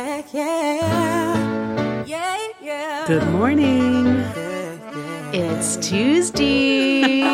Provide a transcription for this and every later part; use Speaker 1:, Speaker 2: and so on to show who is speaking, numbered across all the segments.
Speaker 1: Yeah, yeah. Yeah, yeah.
Speaker 2: Good morning.
Speaker 3: It's Tuesday.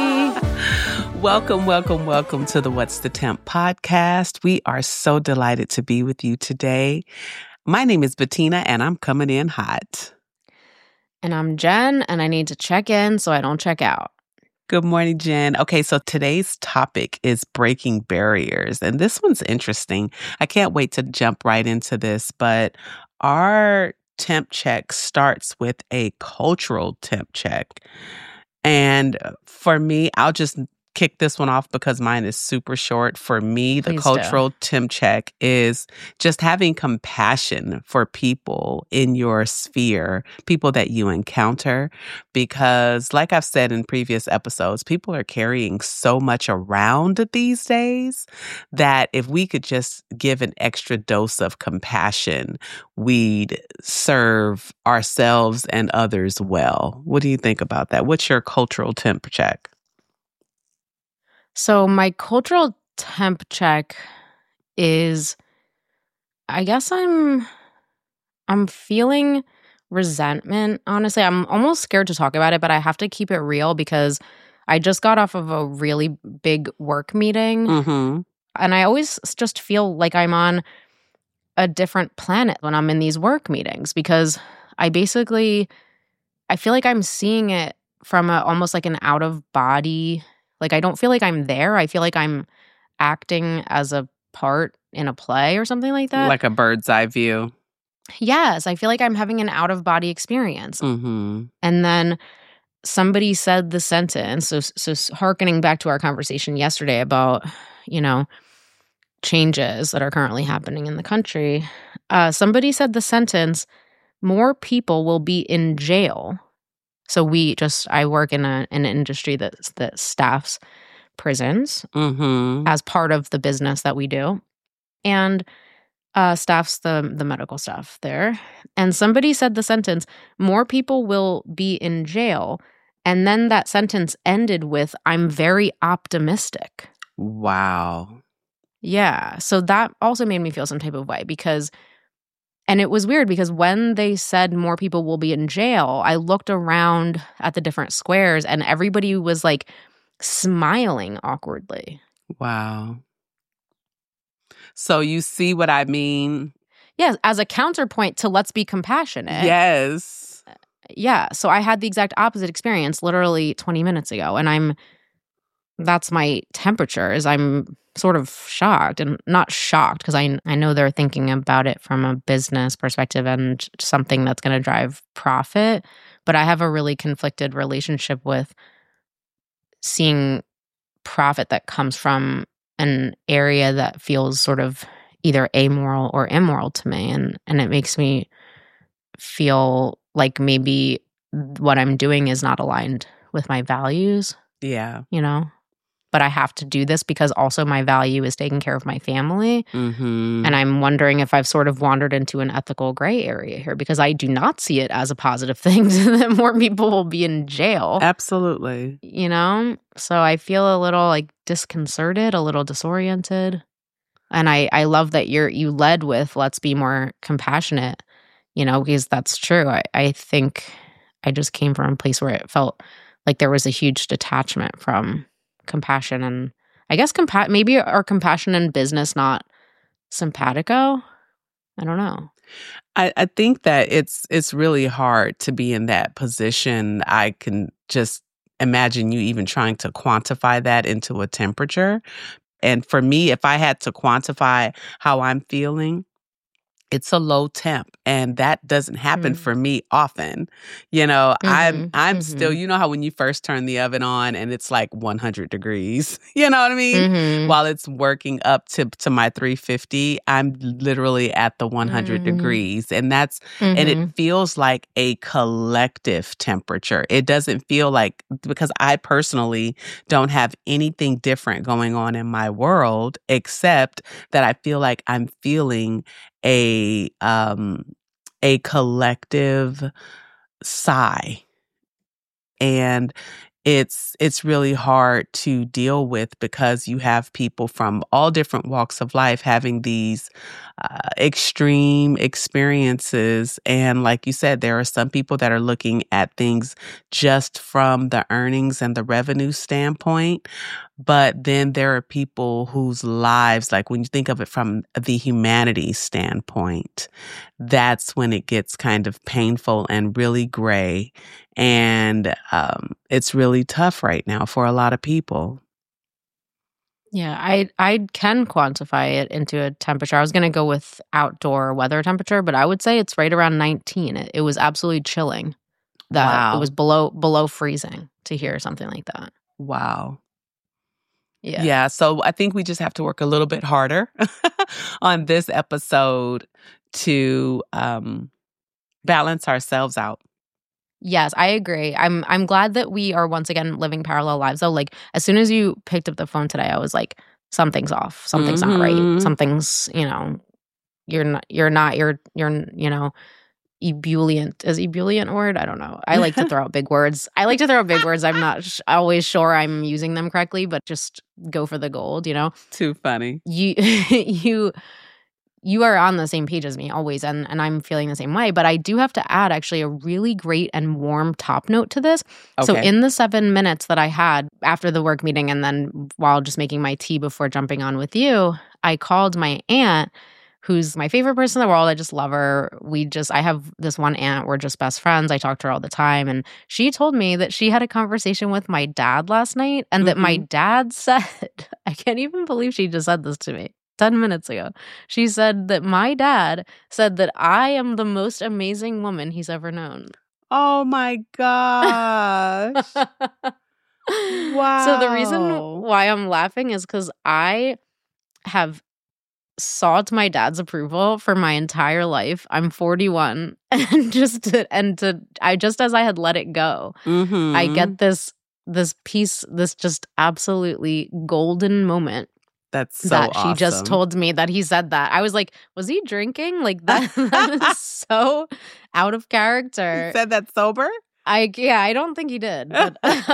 Speaker 2: Welcome to the What's the Temp podcast. We are so delighted to be with you today. My name is Bettina, and I'm coming in hot.
Speaker 3: And I'm Jen, and I need to check in so I don't check out.
Speaker 2: Good morning, Jen. Okay, so today's topic is breaking barriers, and this one's interesting. I can't wait to jump right into this, but our temp check starts with a cultural temp check. And for me, I'll just kick this one off because mine is super short. For me, the
Speaker 3: Please
Speaker 2: cultural temp check is just having compassion for people in your sphere, people that you encounter. Because like I've said in previous episodes, people are carrying so much around these days that if we could just give an extra dose of compassion, we'd serve ourselves and others well. What do you think about that? What's your cultural temp check?
Speaker 3: So my cultural temp check is, I guess I'm feeling resentment, honestly. I'm almost scared to talk about it, but I have to keep it real because I just got off of a really big work meeting.
Speaker 2: Mm-hmm.
Speaker 3: And I always just feel like I'm on a different planet when I'm in these work meetings because I feel like I'm seeing it from almost like an out of body. Like I don't feel like I'm there. I feel like I'm acting as a part in a play or something like that.
Speaker 2: Like a bird's eye view.
Speaker 3: Yes, I feel like I'm having an out of body experience.
Speaker 2: Mm-hmm.
Speaker 3: And then somebody said the sentence. So hearkening back to our conversation yesterday about, changes that are currently happening in the country. Somebody said the sentence, more people will be in jail. So I work in an industry that staffs prisons as part of the business that we do, and staffs the medical staff there. And somebody said the sentence, more people will be in jail. And then that sentence ended with, I'm very optimistic.
Speaker 2: Wow.
Speaker 3: Yeah. So that also made me feel some type of way and it was weird because when they said more people will be in jail, I looked around at the different squares and everybody was like smiling awkwardly.
Speaker 2: Wow. So you see what I mean?
Speaker 3: Yes, as a counterpoint to let's be compassionate.
Speaker 2: Yes.
Speaker 3: Yeah. So I had the exact opposite experience literally 20 minutes ago. And that's my temperature, is I'm sort of shocked, and not shocked because I know they're thinking about it from a business perspective and something that's going to drive profit. But I have a really conflicted relationship with seeing profit that comes from an area that feels sort of either amoral or immoral to me. And it makes me feel like maybe what I'm doing is not aligned with my values.
Speaker 2: Yeah.
Speaker 3: But I have to do this because also my value is taking care of my family.
Speaker 2: Mm-hmm.
Speaker 3: And I'm wondering if I've sort of wandered into an ethical gray area here because I do not see it as a positive thing that more people will be in jail.
Speaker 2: Absolutely.
Speaker 3: So I feel a little like disconcerted, a little disoriented. And I love that you led with let's be more compassionate, because that's true. I think I just came from a place where it felt like there was a huge detachment from compassion, and I guess maybe our compassion in business, not simpatico. I don't know.
Speaker 2: I think that it's really hard to be in that position. I can just imagine you even trying to quantify that into a temperature. And for me, if I had to quantify how I'm feeling, it's a low temp, and that doesn't happen for me often. I'm still, how when you first turn the oven on and it's like 100 degrees, you know what I mean? While it's working up to my 350, I'm literally at the 100 degrees, and and it feels like a collective temperature. It doesn't feel like, because I personally don't have anything different going on in my world except that I feel like I'm feeling a collective sigh. And it's really hard to deal with because you have people from all different walks of life having these extreme experiences. And like you said, there are some people that are looking at things just from the earnings and the revenue standpoint. But then there are people whose lives, like when you think of it from the humanities standpoint, that's when it gets kind of painful and really gray. And it's really tough right now for a lot of people.
Speaker 3: Yeah, I can quantify it into a temperature. I was going to go with outdoor weather temperature, but I would say it's right around 19. It was absolutely chilling. That it was below freezing to hear something like that.
Speaker 2: Wow.
Speaker 3: Yeah.
Speaker 2: Yeah, so I think we just have to work a little bit harder on this episode to balance ourselves out.
Speaker 3: Yes, I agree. I'm glad that we are once again living parallel lives. Though, like as soon as you picked up the phone today, I was like, something's off. Something's not right. Something's, you're ebullient. Is ebullient a word? I don't know. I like to throw out big words. I'm not always sure I'm using them correctly, but just go for the gold,
Speaker 2: Too funny.
Speaker 3: You are on the same page as me always, and I'm feeling the same way. But I do have to add actually a really great and warm top note to this.
Speaker 2: Okay.
Speaker 3: So in the 7 minutes that I had after the work meeting and then while just making my tea before jumping on with you, I called my aunt, who's my favorite person in the world. I just love her. I have this one aunt. We're just best friends. I talk to her all the time. And she told me that she had a conversation with my dad last night and that my dad said, I can't even believe she just said this to me 10 minutes ago. She said that my dad said that I am the most amazing woman he's ever known.
Speaker 2: Oh my gosh. Wow.
Speaker 3: So the reason why I'm laughing is because I have sought my dad's approval for my entire life. I'm 41, and just as I had let it go, I get this piece, this just absolutely golden moment.
Speaker 2: That's so
Speaker 3: that
Speaker 2: awesome.
Speaker 3: She just told me that he said that. I was like, was he drinking? Like that is so out of character.
Speaker 2: He said that sober?
Speaker 3: I don't think he did. But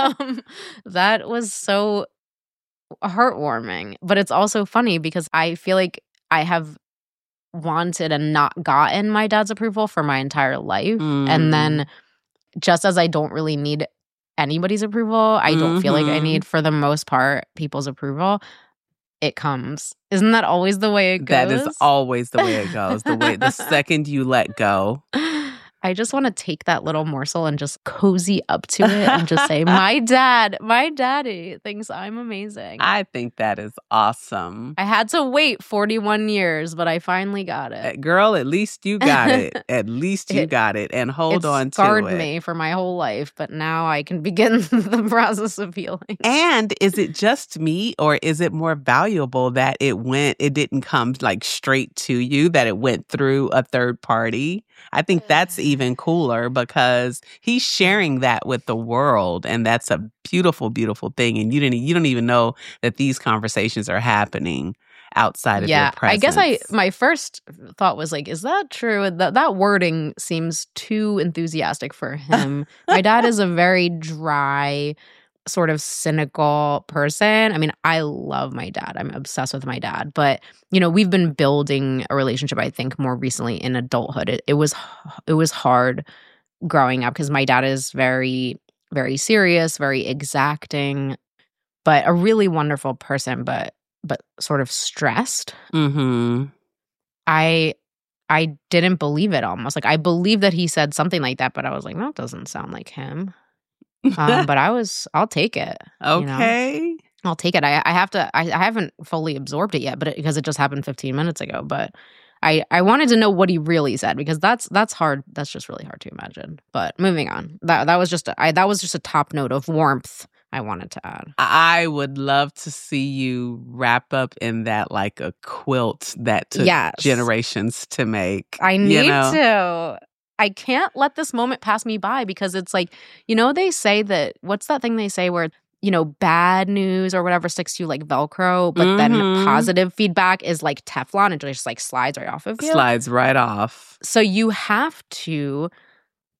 Speaker 3: that was so heartwarming. But it's also funny because I feel like I have wanted and not gotten my dad's approval for my entire life. And then just as I don't really need anybody's approval, I don't feel like I need, for the most part, people's approval. It comes. Isn't that always the way it goes?
Speaker 2: That is always the way it goes. The second you let go.
Speaker 3: I just want to take that little morsel and just cozy up to it and just say, my daddy thinks I'm amazing.
Speaker 2: I think that is awesome.
Speaker 3: I had to wait 41 years, but I finally got it.
Speaker 2: Girl, at least you got it. At least you got it. And hold on to it. It
Speaker 3: scarred me for my whole life, but now I can begin the process of healing.
Speaker 2: And is it just me, or is it more valuable that it didn't come like straight to you, that it went through a third party? I think that's even cooler because he's sharing that with the world, and that's a beautiful, beautiful thing. And you don't even know that these conversations are happening outside of your presence.
Speaker 3: I guess my first thought was like, is that true? That wording seems too enthusiastic for him. My dad is a very dry, sort of cynical person. I mean, I love my dad. I'm obsessed with my dad. But, we've been building a relationship, I think, more recently in adulthood. It was hard growing up because my dad is very, very serious, very exacting, but a really wonderful person, but sort of stressed. I didn't believe it almost. Like, I believe that he said something like that, but I was like, that doesn't sound like him. But I'll take it.
Speaker 2: Okay.
Speaker 3: I'll take it. I haven't fully absorbed it yet, but because it just happened 15 minutes ago. But I wanted to know what he really said, because that's hard. That's just really hard to imagine. But moving on. That was just a top note of warmth I wanted to add.
Speaker 2: I would love to see you wrap up in that like a quilt that took generations to make.
Speaker 3: I need to. I can't let this moment pass me by, because it's like, they say that, what's that thing they say where, bad news or whatever sticks to you like Velcro, but then positive feedback is like Teflon and just like slides right off of you.
Speaker 2: Slides right off.
Speaker 3: So you have to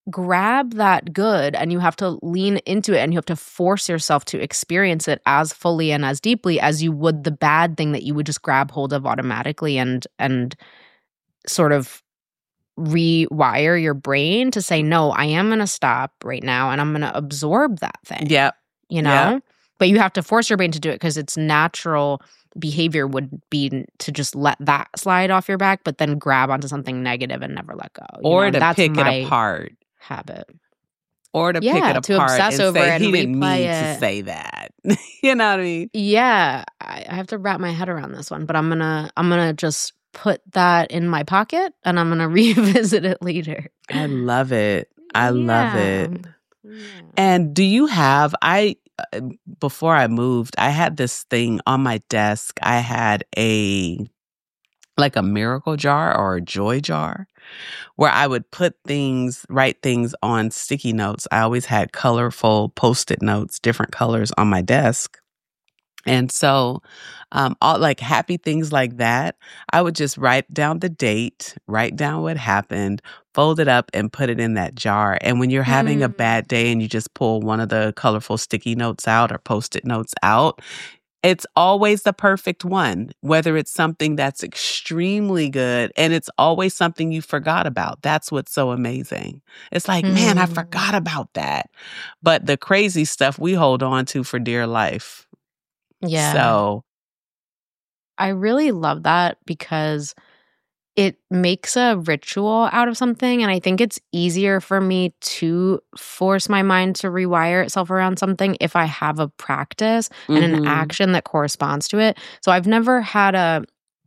Speaker 3: grab that good and you have to lean into it and you have to force yourself to experience it as fully and as deeply as you would the bad thing that you would just grab hold of automatically and sort of rewire your brain to say, no, I am going to stop right now and I'm going to absorb that thing.
Speaker 2: Yep.
Speaker 3: You know?
Speaker 2: Yep.
Speaker 3: But you have to force your brain to do it because its natural behavior would be to just let that slide off your back, but then grab onto something negative and never let go.
Speaker 2: Or to pick it apart.
Speaker 3: Habit.
Speaker 2: Or to pick it apart
Speaker 3: to obsess
Speaker 2: and
Speaker 3: over
Speaker 2: say,
Speaker 3: it and
Speaker 2: he didn't
Speaker 3: replay
Speaker 2: mean
Speaker 3: it.
Speaker 2: to say that. You know what I mean?
Speaker 3: Yeah. I have to wrap my head around this one, but I'm gonna just put that in my pocket and I'm gonna revisit it later.
Speaker 2: I love it. I love it.
Speaker 3: Yeah.
Speaker 2: And do you have, before I moved, I had this thing on my desk. I had like a miracle jar or a joy jar where I would write things on sticky notes. I always had colorful Post-it notes, different colors on my desk. And so, all like happy things like that, I would just write down the date, write down what happened, fold it up and put it in that jar. And when you're having a bad day and you just pull one of the colorful sticky notes out or Post-it notes out, it's always the perfect one, whether it's something that's extremely good and it's always something you forgot about. That's what's so amazing. It's like, man, I forgot about that. But the crazy stuff we hold on to for dear life.
Speaker 3: Yeah.
Speaker 2: So
Speaker 3: I really love that because it makes a ritual out of something. And I think it's easier for me to force my mind to rewire itself around something if I have a practice and an action that corresponds to it. So I've never had a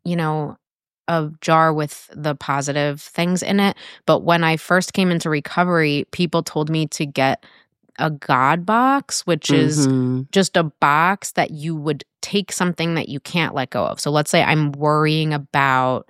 Speaker 3: jar with the positive things in it. But when I first came into recovery, people told me to get a God box, which is just a box that you would take something that you can't let go of. So let's say I'm worrying about,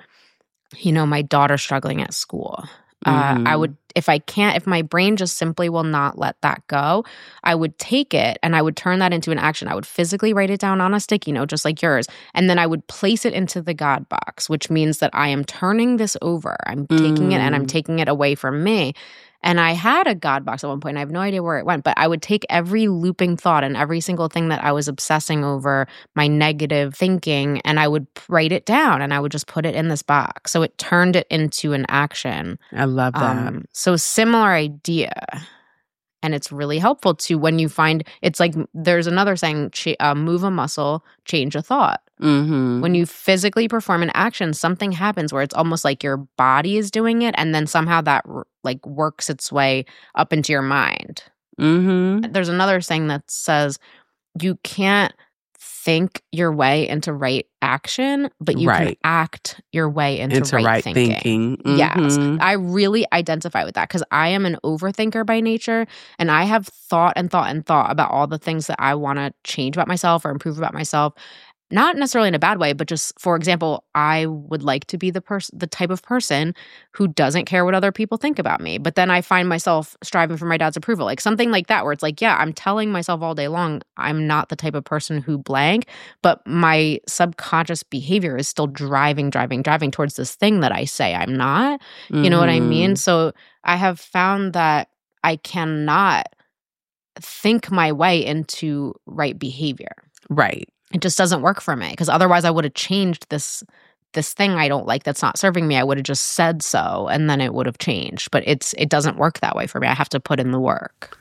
Speaker 3: my daughter struggling at school. I would, if my brain just simply will not let that go, I would take it and I would turn that into an action. I would physically write it down on a sticky note, just like yours. And then I would place it into the God box, which means that I am turning this over. I'm taking it and I'm taking it away from me. And I had a God box at one point. I have no idea where it went, but I would take every looping thought and every single thing that I was obsessing over, my negative thinking, and I would write it down and I would just put it in this box. So it turned it into an action.
Speaker 2: I love that.
Speaker 3: So similar idea. And it's really helpful to when you find, it's like there's another saying, move a muscle, change a thought. When you physically perform an action, something happens where it's almost like your body is doing it and then somehow that like works its way up into your mind. There's another saying that says you can't think your way into right action, but you can act your way into right thinking. Yes. I really identify with that because I am an overthinker by nature and I have thought about all the things that I want to change about myself or improve about myself. Not necessarily in a bad way, but just, for example, I would like to be the type of person who doesn't care what other people think about me. But then I find myself striving for my dad's approval, like something like that, where it's like, yeah, I'm telling myself all day long, I'm not the type of person who blank, but my subconscious behavior is still driving towards this thing that I say I'm not. You know what I mean? So I have found that I cannot think my way into right behavior.
Speaker 2: Right.
Speaker 3: It just doesn't work for me because otherwise I would have changed this thing I don't like that's not serving me. I would have just said so and then it would have changed. But it doesn't work that way for me. I have to put in the work.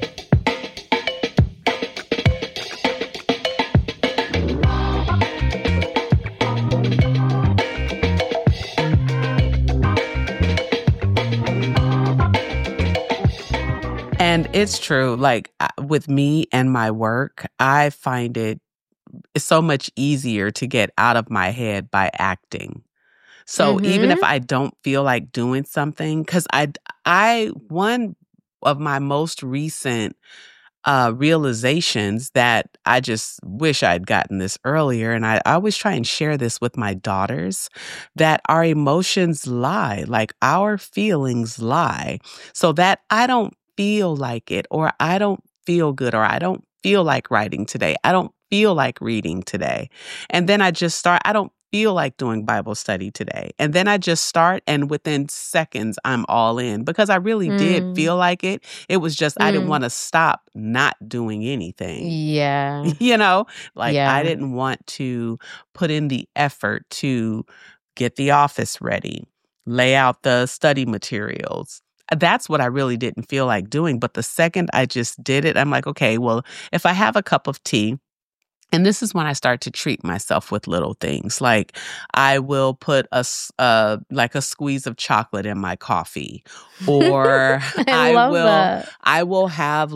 Speaker 2: And it's true. Like with me and my work, I find it's so much easier to get out of my head by acting. So even if I don't feel like doing something, because one of my most recent realizations that I just wish I'd gotten this earlier, and I always try and share this with my daughters, that our emotions lie, like our feelings lie. So that I don't feel like it, or I don't feel good, or I don't feel like writing today. I don't feel like reading today. And then I just start, I don't feel like doing Bible study today. And then I just start, and within seconds, I'm all in because I really did feel like it. It was just, I didn't want to stop not doing anything.
Speaker 3: Yeah.
Speaker 2: I didn't want to put in the effort to get the office ready, lay out the study materials. That's what I really didn't feel like doing. But the second I just did it, I'm like, okay, well, if I have a cup of tea, and this is when I start to treat myself with little things. Like I will put a squeeze of chocolate in my coffee, or I will have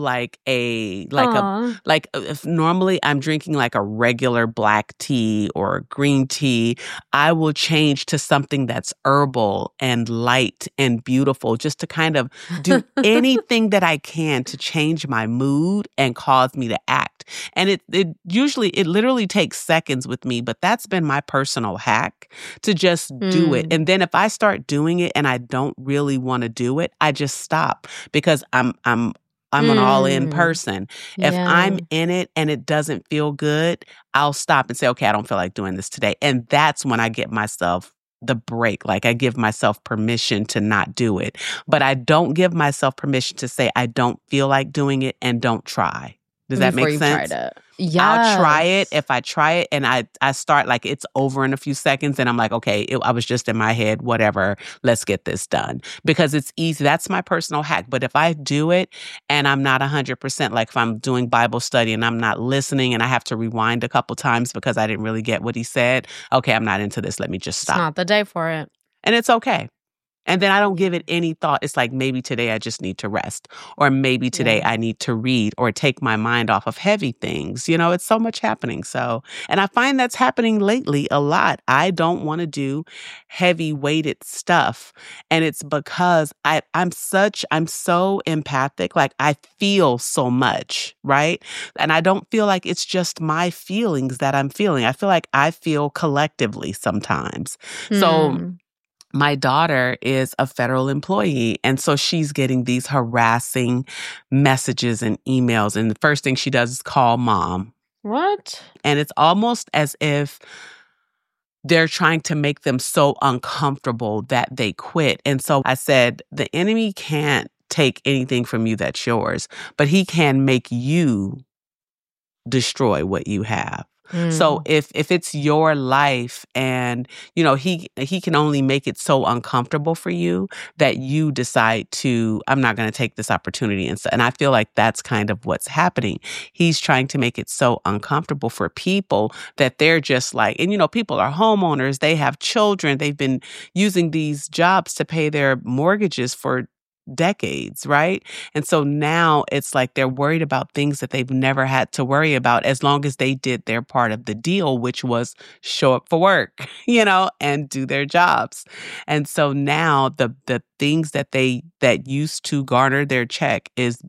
Speaker 2: if normally I'm drinking like a regular black tea or green tea, I will change to something that's herbal and light and beautiful, just to kind of do anything that I can to change my mood and cause me to act. And it literally takes seconds with me, but that's been my personal hack to just do it. And then if I start doing it and I don't really want to do it, I just stop because I'm an all-in person. If I'm in it and it doesn't feel good, I'll stop and say, okay, I don't feel like doing this today. And that's when I get myself the break. Like I give myself permission to not do it, but I don't give myself permission to say I don't feel like doing it and don't try. Does that make sense?
Speaker 3: Yes.
Speaker 2: I'll try it. If I try it and I start like it's over in a few seconds and I'm like, okay, I was just in my head, whatever, let's get this done. Because it's easy. That's my personal hack. But if I do it and I'm not 100%, like if I'm doing Bible study and I'm not listening and I have to rewind a couple times because I didn't really get what he said, okay, I'm not into this. Let me just stop.
Speaker 3: It's not the day for it.
Speaker 2: And it's okay. And then I don't give it any thought. It's like maybe today I just need to rest, or maybe today I need to read or take my mind off of heavy things. It's so much happening. So, and I find that's happening lately a lot. I don't want to do heavy weighted stuff. And it's because I'm so empathic. Like I feel so much, right? And I don't feel like it's just my feelings that I'm feeling. I feel like I feel collectively sometimes. So my daughter is a federal employee, and so she's getting these harassing messages and emails, and the first thing she does is call mom.
Speaker 3: What?
Speaker 2: And it's almost as if they're trying to make them so uncomfortable that they quit. And so I said, the enemy can't take anything from you that's yours, but he can make you destroy what you have. So if it's your life and, he can only make it so uncomfortable for you that you decide I'm not going to take this opportunity. And I feel like that's kind of what's happening. He's trying to make it so uncomfortable for people that they're just like, and people are homeowners, they have children, they've been using these jobs to pay their mortgages for decades, right? And so now it's like they're worried about things that they've never had to worry about as long as they did their part of the deal, which was show up for work, and do their jobs. And so now the things that used to garner their check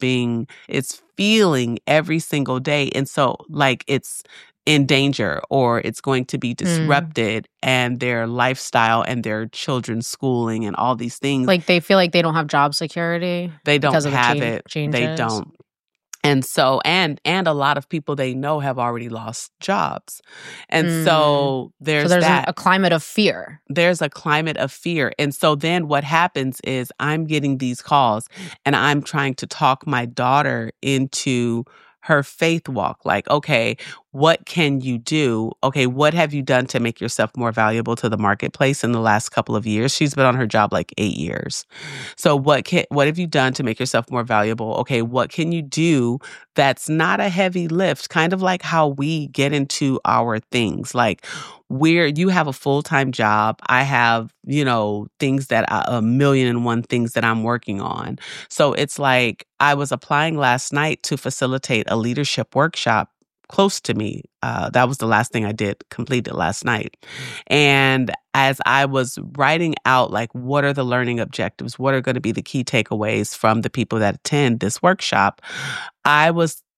Speaker 2: it's feeling every single day. And so like it's in danger, or it's going to be disrupted, and their lifestyle and their children's schooling and all these things.
Speaker 3: Like they feel like they don't have job security.
Speaker 2: They don't have it.
Speaker 3: Changes.
Speaker 2: They don't. And so, and a lot of people they know have already lost jobs. And so there's that.
Speaker 3: A climate of fear.
Speaker 2: There's a climate of fear. And so then what happens is I'm getting these calls and I'm trying to talk my daughter into her faith walk. Like, okay, what can you do? Okay, what have you done to make yourself more valuable to the marketplace in the last couple of years? She's been on her job like 8 years. So what have you done to make yourself more valuable? Okay, what can you do that's not a heavy lift? Kind of like how we get into our things. Like you have a full-time job. I have, things that 1,000,001 things that I'm working on. So it's like I was applying last night to facilitate a leadership workshop close to me. That was the last thing I completed last night. And as I was writing out, like, what are the learning objectives? What are going to be the key takeaways from the people that attend this workshop? I was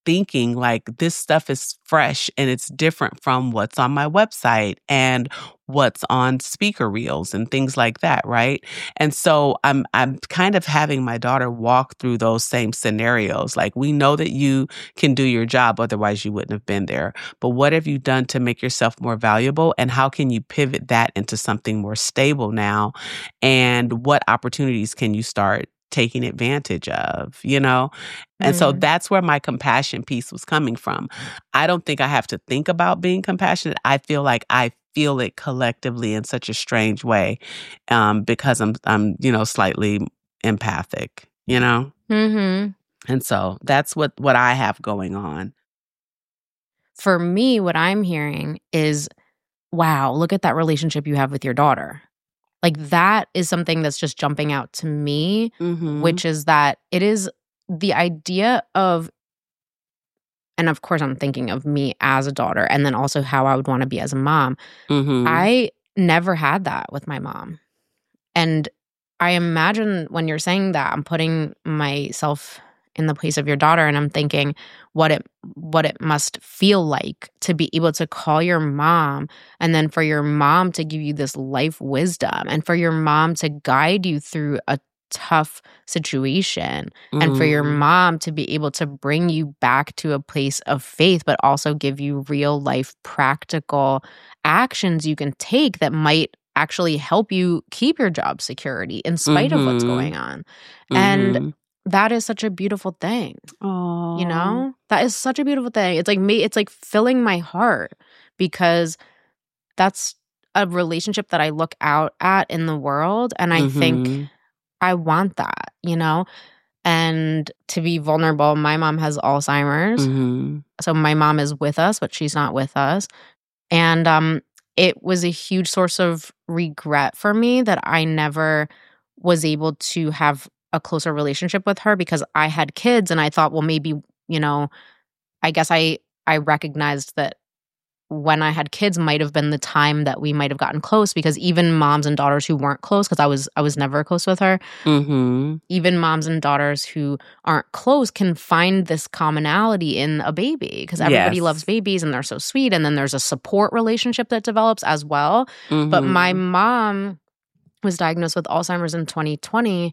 Speaker 2: thinking like this stuff is fresh and it's different from what's on my website and what's on speaker reels and things like that, right? And so I'm kind of having my daughter walk through those same scenarios. Like, we know that you can do your job, otherwise you wouldn't have been there. But what have you done to make yourself more valuable? And how can you pivot that into something more stable now? And what opportunities can you start taking advantage of, you know? And so that's where my compassion piece was coming from. I don't think I have to think about being compassionate. I feel like I feel it collectively in such a strange way, because I'm slightly empathic, you know?
Speaker 3: Mm-hmm.
Speaker 2: And so that's what I have going on.
Speaker 3: For me, what I'm hearing is, wow, look at that relationship you have with your daughter. Like, that is something that's just jumping out to me, which is that it is the idea of, and of course I'm thinking of me as a daughter and then also how I would want to be as a mom. I never had that with my mom. And I imagine when you're saying that, I'm putting myself in the place of your daughter, and I'm thinking what it must feel like to be able to call your mom, and then for your mom to give you this life wisdom, and for your mom to guide you through a tough situation, and for your mom to be able to bring you back to a place of faith, but also give you real life practical actions you can take that might actually help you keep your job security in spite of what's going on. And that is such a beautiful thing.
Speaker 2: Aww.
Speaker 3: You know? That is such a beautiful thing. It's like me, it's like filling my heart, because that's a relationship that I look out at in the world, and I think I want that, you know? And to be vulnerable, my mom has Alzheimer's. So my mom is with us, but she's not with us. And it was a huge source of regret for me that I never was able to have a closer relationship with her, because I had kids, and I thought, well, maybe, you know, I guess I recognized that when I had kids might have been the time that we might have gotten close, because even moms and daughters who weren't close, because I was never close with her, even moms and daughters who aren't close can find this commonality in a baby, because everybody loves babies and they're so sweet, and then there's a support relationship that develops as well. But my mom was diagnosed with Alzheimer's in 2020,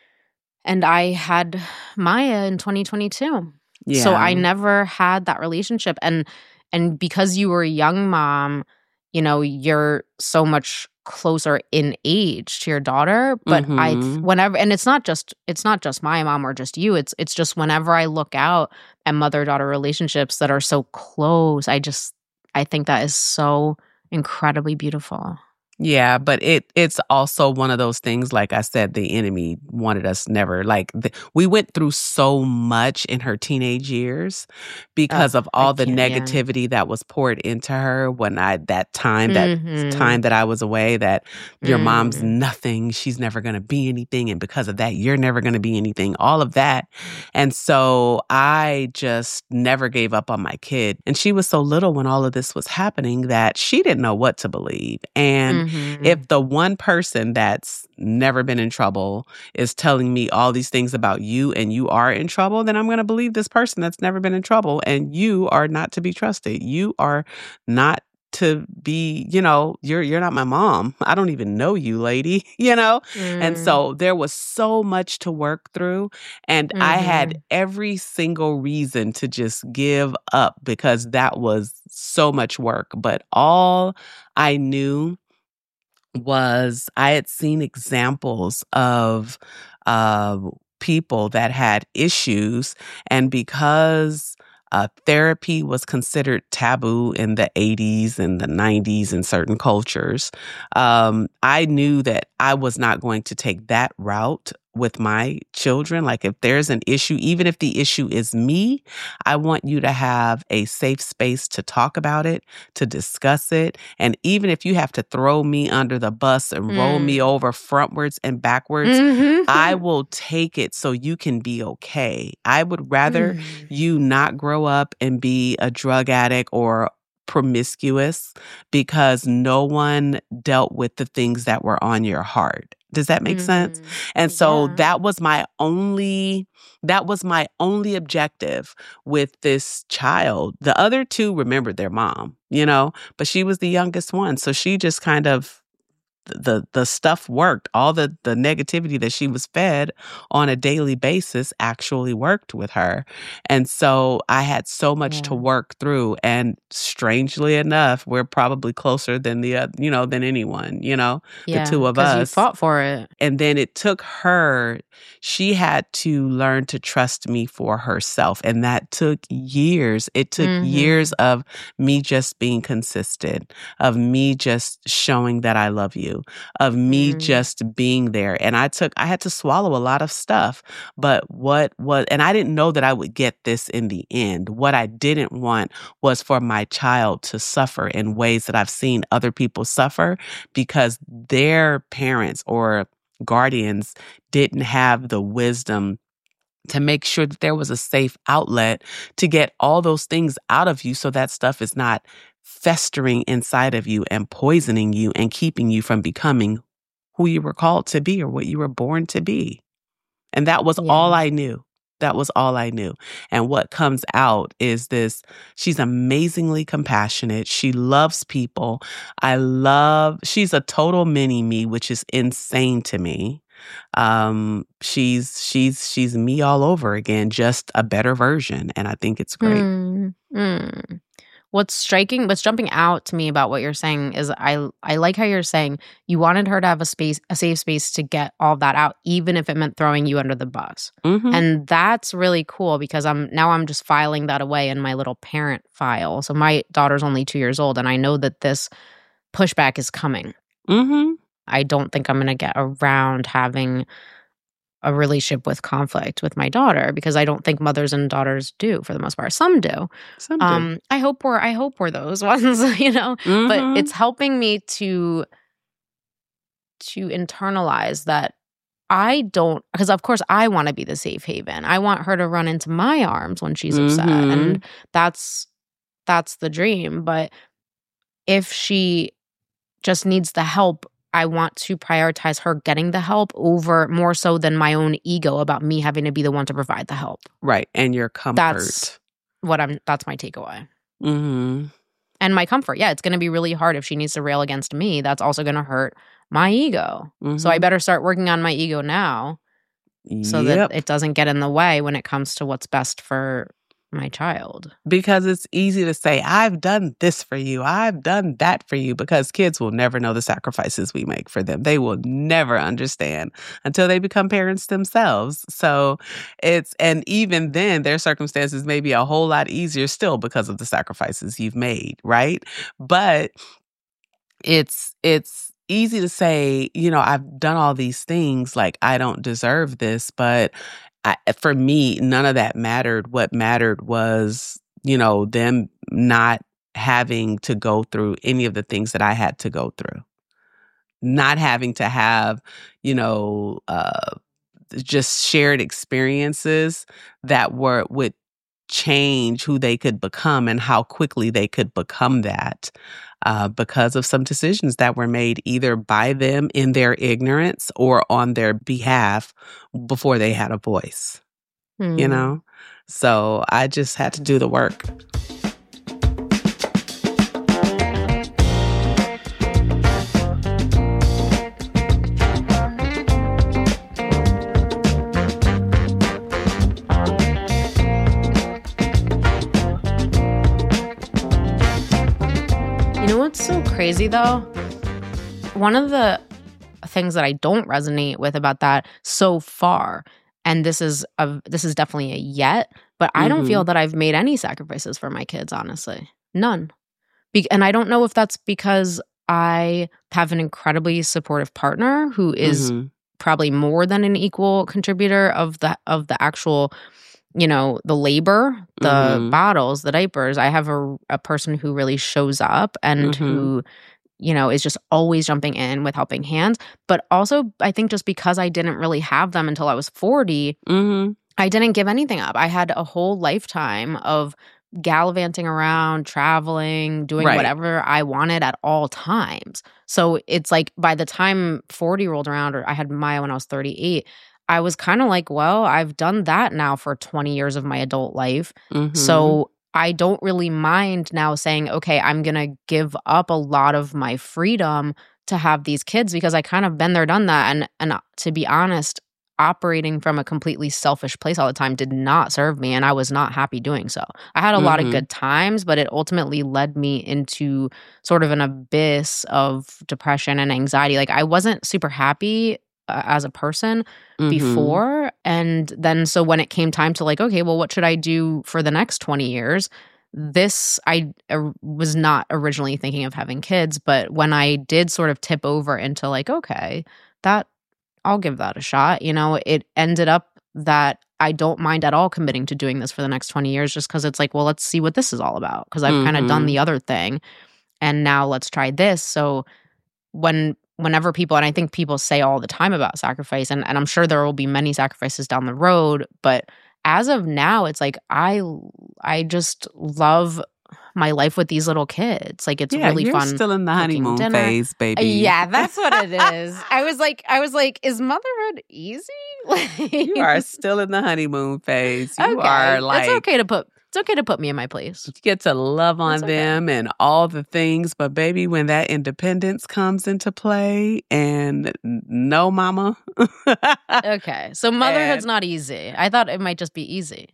Speaker 3: and I had Maya in 2022.
Speaker 2: Yeah.
Speaker 3: So I never had that relationship. And because you were a young mom, you know, you're so much closer in age to your daughter. But whenever, and it's not just my mom or just you, it's just whenever I look out at mother-daughter relationships that are so close, I think that is so incredibly beautiful.
Speaker 2: Yeah, but it's also one of those things, like I said, the enemy wanted us never, we went through so much in her teenage years because of all the negativity that was poured into her when that time that I was away, that your mom's nothing, she's never going to be anything, and because of that, you're never going to be anything, all of that. And so I just never gave up on my kid. And she was so little when all of this was happening that she didn't know what to believe. And if the one person that's never been in trouble is telling me all these things about you and you are in trouble, then I'm going to believe this person that's never been in trouble, and you are not to be trusted. You are not to be, you know, you're not my mom. I don't even know you, lady, you know? And so there was so much to work through, and I had every single reason to just give up because that was so much work. But all I knew was I had seen examples of people that had issues, and because therapy was considered taboo in the 80s and the 90s in certain cultures, I knew that I was not going to take that route with my children. Like, if there's an issue, even if the issue is me, I want you to have a safe space to talk about it, to discuss it. And even if you have to throw me under the bus and roll me over frontwards and backwards, I will take it so you can be okay. I would rather you not grow up and be a drug addict or promiscuous because no one dealt with the things that were on your heart. Does that make sense? And so
Speaker 3: Yeah.
Speaker 2: that was my only objective with this child. The other two remembered their mom, but she was the youngest one. So she just kind of the stuff worked. All the negativity that she was fed on a daily basis actually worked with her. And so I had so much to work through. And strangely enough, we're probably closer than than anyone, the two of us.
Speaker 3: Because you fought for it.
Speaker 2: And then it took her, she had to learn to trust me for herself. And that took years. It took years of me just being consistent, of me just showing that I love you, of me just being there. And I had to swallow a lot of stuff. But and I didn't know that I would get this in the end. What I didn't want was for my child to suffer in ways that I've seen other people suffer because their parents or guardians didn't have the wisdom to make sure that there was a safe outlet to get all those things out of you so that stuff is not festering inside of you and poisoning you and keeping you from becoming who you were called to be or what you were born to be. And that was all I knew. That was all I knew. And what comes out is this, she's amazingly compassionate. She loves people. She's a total mini me, which is insane to me. She's me all over again, just a better version. And I think it's great.
Speaker 3: What's jumping out to me about what you're saying is I like how you're saying you wanted her to have a safe space to get all that out, even if it meant throwing you under the bus. And that's really cool because I'm just filing that away in my little parent file. So my daughter's only 2 years old and I know that this pushback is coming. I don't think I'm going to get around having a relationship with conflict with my daughter because I don't think mothers and daughters do for the most part. Some do. I hope we're those ones, But it's helping me to internalize that I don't, because of course I want to be the safe haven. I want her to run into my arms when she's upset, and that's the dream. But if she just needs the help, I want to prioritize her getting the help over more so than my own ego about me having to be the one to provide the help.
Speaker 2: Right. And your comfort.
Speaker 3: That's my takeaway. And my comfort. Yeah, it's going to be really hard if she needs to rail against me. That's also going to hurt my ego. So I better start working on my ego now so that it doesn't get in the way when it comes to what's best for my child.
Speaker 2: Because it's easy to say, I've done this for you, I've done that for you, because kids will never know the sacrifices we make for them. They will never understand until they become parents themselves. So and even then, their circumstances may be a whole lot easier still because of the sacrifices you've made, right? But it's easy to say, I've done all these things, like I don't deserve this, but for me, none of that mattered. What mattered was, them not having to go through any of the things that I had to go through. Not having to have, just shared experiences that would change who they could become and how quickly they could become that. Because of some decisions that were made either by them in their ignorance or on their behalf before they had a voice, So I just had to do the work.
Speaker 3: What's so crazy though? One of the things that I don't resonate with about that so far, and this is definitely a yet, but I don't feel that I've made any sacrifices for my kids, honestly. None. And I don't know if that's because I have an incredibly supportive partner who is probably more than an equal contributor of the actual, the labor, the bottles, the diapers. I have a person who really shows up and who, is just always jumping in with helping hands. But also, I think just because I didn't really have them until I was 40, I didn't give anything up. I had a whole lifetime of gallivanting around, traveling, doing
Speaker 2: Right.
Speaker 3: whatever I wanted at all times. So it's like by the time 40 rolled around, or I had Maya when I was 38, I was kind of like, well, I've done that now for 20 years of my adult life.
Speaker 2: Mm-hmm.
Speaker 3: So I don't really mind now saying, okay, I'm going to give up a lot of my freedom to have these kids because I kind of been there, done that. And to be honest, operating from a completely selfish place all the time did not serve me, and I was not happy doing so. I had a lot of good times, but it ultimately led me into sort of an abyss of depression and anxiety. Like I wasn't super happy as a person before, and then so when it came time to like, okay, well, what should I do for the next 20 years? This, I was not originally thinking of having kids, but when I did sort of tip over into like, okay, that I'll give that a shot. You know, it ended up that I don't mind at all committing to doing this for the next 20 years just because it's like, well, let's see what this is all about. Because I've kind of done the other thing and now let's try this. So whenever people, and I think people say all the time about sacrifice, and I'm sure there will be many sacrifices down the road, but as of now, it's like I just love my life with these little kids. Like it's really
Speaker 2: you're
Speaker 3: fun.
Speaker 2: Still in the honeymoon phase, baby.
Speaker 3: Yeah, that's what it is. I was like, is motherhood easy?
Speaker 2: You are still in the honeymoon phase. You
Speaker 3: okay.
Speaker 2: are like,
Speaker 3: it's okay to put me in my place.
Speaker 2: You get to love on them and all the things, but baby, when that independence comes into play and no mama.
Speaker 3: Okay, so motherhood's not easy. I thought it might just be easy.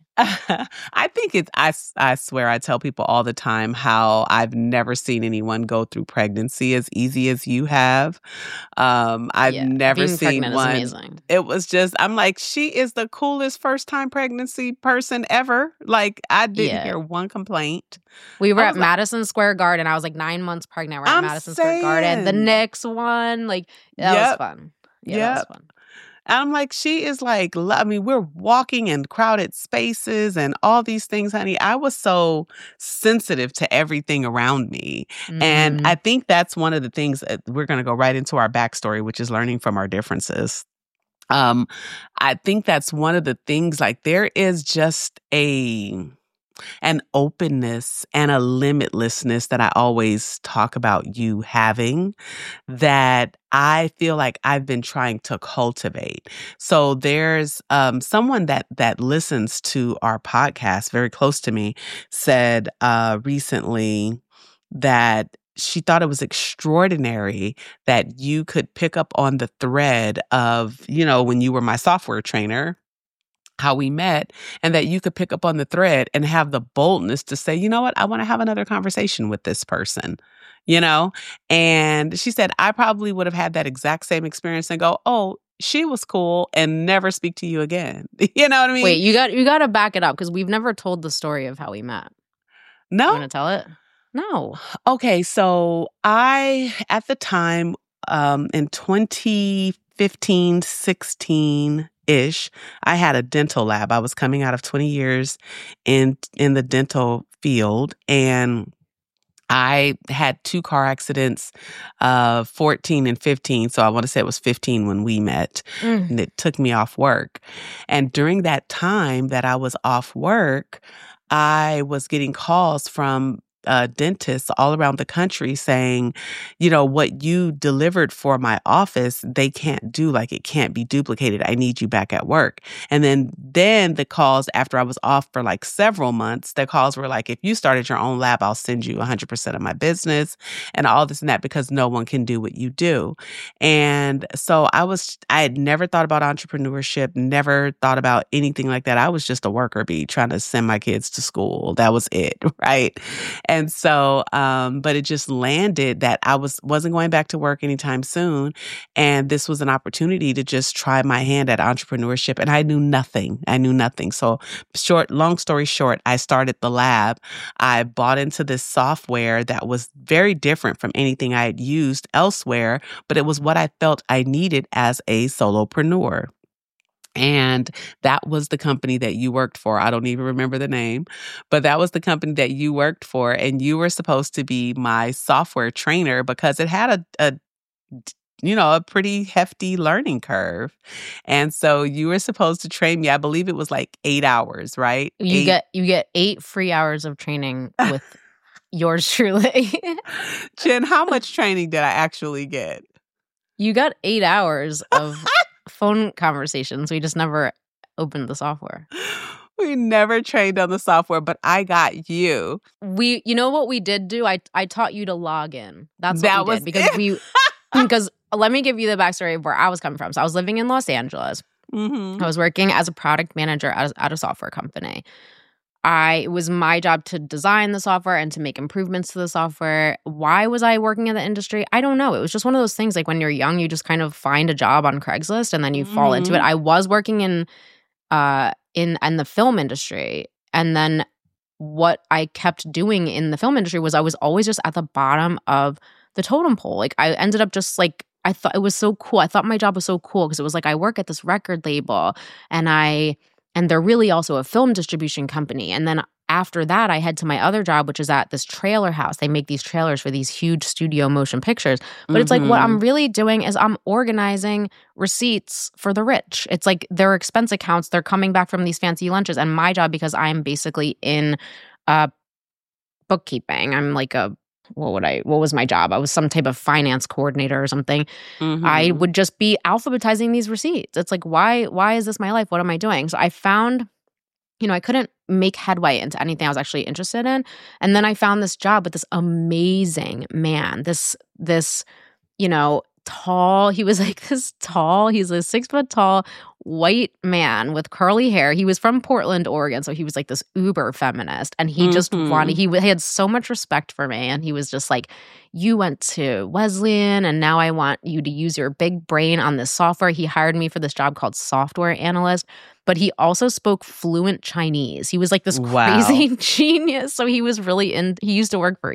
Speaker 2: I think it's, I swear I tell people all the time how I've never seen anyone go through pregnancy as easy as you have. I've never seen one.
Speaker 3: Is amazing.
Speaker 2: It was just, I'm like, she is the coolest first time pregnancy person ever. Like I didn't hear one complaint.
Speaker 3: We were at Madison Square Garden. I was like 9 months pregnant. We're at Madison Square Garden. The next one, like that was fun. Yeah, that was fun.
Speaker 2: And I'm like, she is like, I mean, we're walking in crowded spaces and all these things, honey. I was so sensitive to everything around me. And I think that's one of the things that we're going to go right into our backstory, which is learning from our differences. I think that's one of the things, like there is just an openness and a limitlessness that I always talk about you having that I feel like I've been trying to cultivate. So there's someone that listens to our podcast very close to me said recently that she thought it was extraordinary that you could pick up on the thread of, you know, when you were my software trainer, how we met, and that you could pick up on the thread and have the boldness to say, you know what, I want to have another conversation with this person, you know? And she said, I probably would have had that exact same experience and go, oh, she was cool, and never speak to you again. You know what I mean?
Speaker 3: Wait, you got to back it up because we've never told the story of how we met.
Speaker 2: No?
Speaker 3: You want to tell it? No.
Speaker 2: Okay, so I, at the time, in 2015, 16-ish, I had a dental lab. I was coming out of 20 years in the dental field, and I had 2 car accidents, 14 and 15. So I want to say it was 15 when we met, and it took me off work. And during that time that I was off work, I was getting calls from dentists all around the country saying, you know, what you delivered for my office, they can't do, like it can't be duplicated. I need you back at work. And then the calls after I was off for like several months, the calls were like, if you started your own lab, I'll send you 100% of my business and all this and that because no one can do what you do. And so I had never thought about entrepreneurship, never thought about anything like that. I was just a worker bee trying to send my kids to school. That was it, right? And so, but it just landed that I wasn't going back to work anytime soon. And this was an opportunity to just try my hand at entrepreneurship. And I knew nothing. So long story short, I started the lab. I bought into this software that was very different from anything I had used elsewhere, but it was what I felt I needed as a solopreneur. And that was the company that you worked for. I don't even remember the name, but that was the company that you worked for. And you were supposed to be my software trainer because it had a a pretty hefty learning curve. And so you were supposed to train me. I believe it was like 8 hours, right?
Speaker 3: You get 8 free hours of training with yours truly.
Speaker 2: Jen, how much training did I actually get?
Speaker 3: You got 8 hours of phone conversations. We just never opened the software.
Speaker 2: We never trained on the software, but I got you.
Speaker 3: You know what we did do? I taught you to log in. That's what we did. Because let me give you the backstory of where I was coming from. So I was living in Los Angeles.
Speaker 2: Mm-hmm.
Speaker 3: I was working as a product manager at a software company. It was my job to design the software and to make improvements to the software. Why was I working in the industry? I don't know. It was just one of those things, like when you're young, you just kind of find a job on Craigslist and then you fall into it. I was working in the film industry, and then what I kept doing in the film industry was I was always just at the bottom of the totem pole. Like I ended up just like, I thought it was so cool. I thought my job was so cool because it was like I work at this record label and they're really also a film distribution company. And then after that, I head to my other job, which is at this trailer house. They make these trailers for these huge studio motion pictures. But it's like what I'm really doing is I'm organizing receipts for the rich. It's like their expense accounts. They're coming back from these fancy lunches. And my job, because I'm basically in bookkeeping, I'm like what was my job? I was some type of finance coordinator or something. I would just be alphabetizing these receipts. It's like, why is this my life? What am I doing? So I found, I couldn't make headway into anything I was actually interested in. And then I found this job with this amazing man, this tall, he was like this tall, he's a 6 foot tall white man with curly hair. He was from Portland, Oregon. So he was like this uber feminist. And he just he had so much respect for me. And he was just like, you went to Wesleyan and now I want you to use your big brain on this software. He hired me for this job called software analyst, but he also spoke fluent Chinese. He was like this crazy genius. So he was really he used to work for,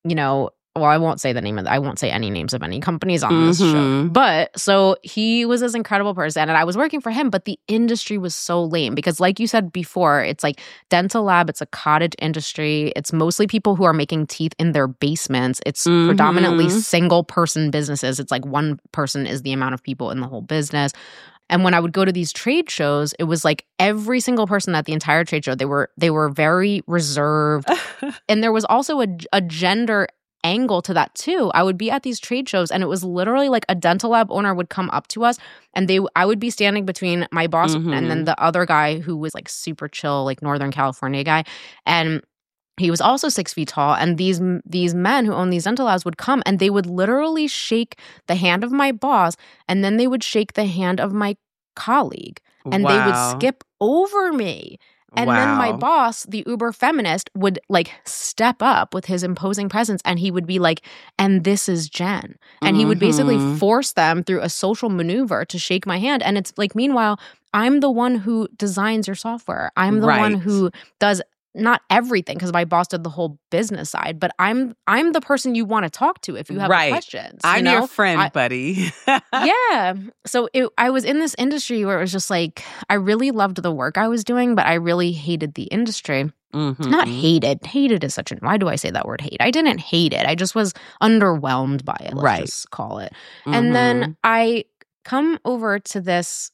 Speaker 3: well, I won't say I won't say any names of any companies on this show. But so he was this incredible person and I was working for him, but the industry was so lame because like you said before, it's like dental lab, it's a cottage industry. It's mostly people who are making teeth in their basements. It's predominantly single person businesses. It's like one person is the amount of people in the whole business. And when I would go to these trade shows, it was like every single person at the entire trade show, they were very reserved. And there was also a gender angle to that too. I would be at these trade shows and it was literally like a dental lab owner would come up to us and I would be standing between my boss and then the other guy who was like super chill, like Northern California guy. And he was also 6 feet tall. And these men who own these dental labs would come and they would literally shake the hand of my boss and then they would shake the hand of my colleague and they would skip over me. And then my boss, the uber feminist, would like step up with his imposing presence and he would be like, and this is Jen. And he would basically force them through a social maneuver to shake my hand. And it's like, meanwhile, I'm the one who designs your software. I'm the one who does not everything because my boss did the whole business side, but I'm the person you want to talk to if you have questions.
Speaker 2: I'm your friend, buddy.
Speaker 3: Yeah. So I was in this industry where it was just like, I really loved the work I was doing, but I really hated the industry. Not hated. Hated is such why do I say that word hate? I didn't hate it. I just was underwhelmed by it. Let's just call it. And then I come over to this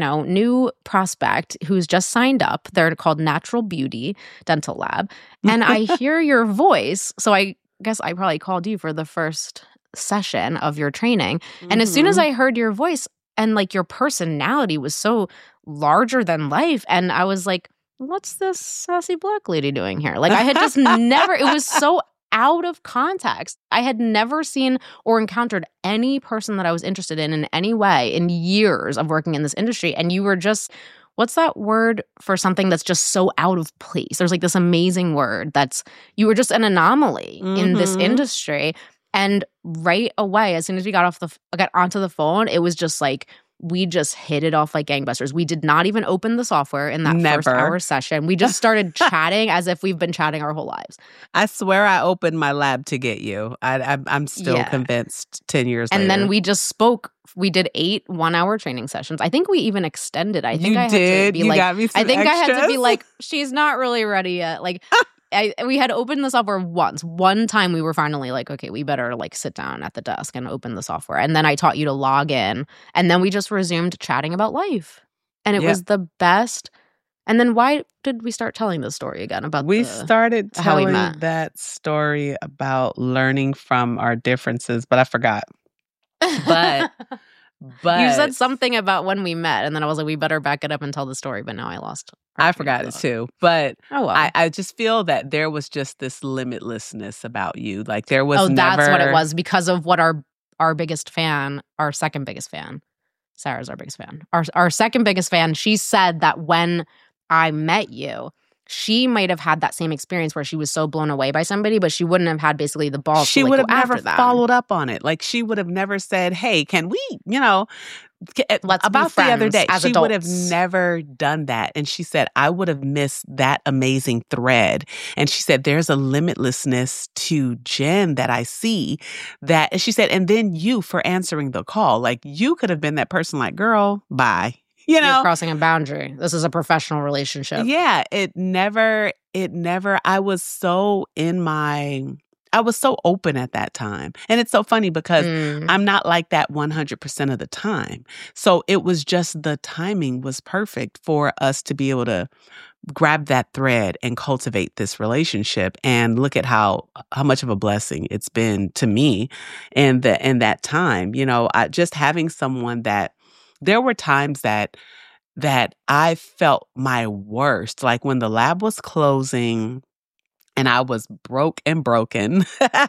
Speaker 3: new prospect who's just signed up. They're called Natural Beauty Dental Lab. And I hear your voice. So I guess I probably called you for the first session of your training. And as soon as I heard your voice and like your personality was so larger than life. And I was like, what's this sassy black lady doing here? Like I had just never, it was so out of context. I had never seen or encountered any person that I was interested in any way in years of working in this industry. And you were just, what's that word for something that's just so out of place? There's like this amazing word you were just an anomaly in this industry. And right away, as soon as we got onto the phone, it was just like, we just hit it off like gangbusters. We did not even open the software in that first hour session. We just started chatting as if we've been chatting our whole lives.
Speaker 2: I swear I opened my lab to get you. I'm still convinced 10 years later.
Speaker 3: And then we just spoke. We did 8 one-hour training sessions. I think we even extended. I think
Speaker 2: you
Speaker 3: I
Speaker 2: did.
Speaker 3: Had to be
Speaker 2: you
Speaker 3: like,
Speaker 2: got me some
Speaker 3: I think
Speaker 2: extras?
Speaker 3: I had to be like, she's not really ready yet. Like we had opened the software once. One time we were finally like, okay, we better like sit down at the desk and open the software. And then I taught you to log in. And then we just resumed chatting about life. And it was the best. And then why did we start telling this story again about
Speaker 2: we started
Speaker 3: how we
Speaker 2: telling
Speaker 3: met?
Speaker 2: that story about learning from our differences, but I forgot. But
Speaker 3: you said something about when we met, and then I was like, we better back it up and tell the story, but now I lost.
Speaker 2: I forgot it too. But
Speaker 3: oh, well.
Speaker 2: I just feel that there was just this limitlessness about you. Like there was
Speaker 3: that's what it was, because of what our biggest fan, our second biggest fan, Sarah's our biggest fan. Our second biggest fan, she said that when I met you, she might have had that same experience where she was so blown away by somebody, but she wouldn't have had basically the balls
Speaker 2: she
Speaker 3: to
Speaker 2: would
Speaker 3: like,
Speaker 2: have
Speaker 3: go
Speaker 2: never
Speaker 3: after
Speaker 2: followed up on it. Like she would have never said, hey, can we,
Speaker 3: let's
Speaker 2: about
Speaker 3: be
Speaker 2: the other day,
Speaker 3: as
Speaker 2: she
Speaker 3: adults.
Speaker 2: would have never done that. And she said, I would have missed that amazing thread. And she said, there's a limitlessness to Jen that I see that. And she said, and then you for answering the call, like you could have been that person like, girl, bye. You're
Speaker 3: crossing a boundary. This is a professional relationship.
Speaker 2: Yeah, it never, I was so open at that time. And it's so funny because I'm not like that 100% of the time. So it was just the timing was perfect for us to be able to grab that thread and cultivate this relationship. And look at how much of a blessing it's been to me in that time. Just having someone that there were times that I felt my worst, like when the lab was closing and I was broke and broken.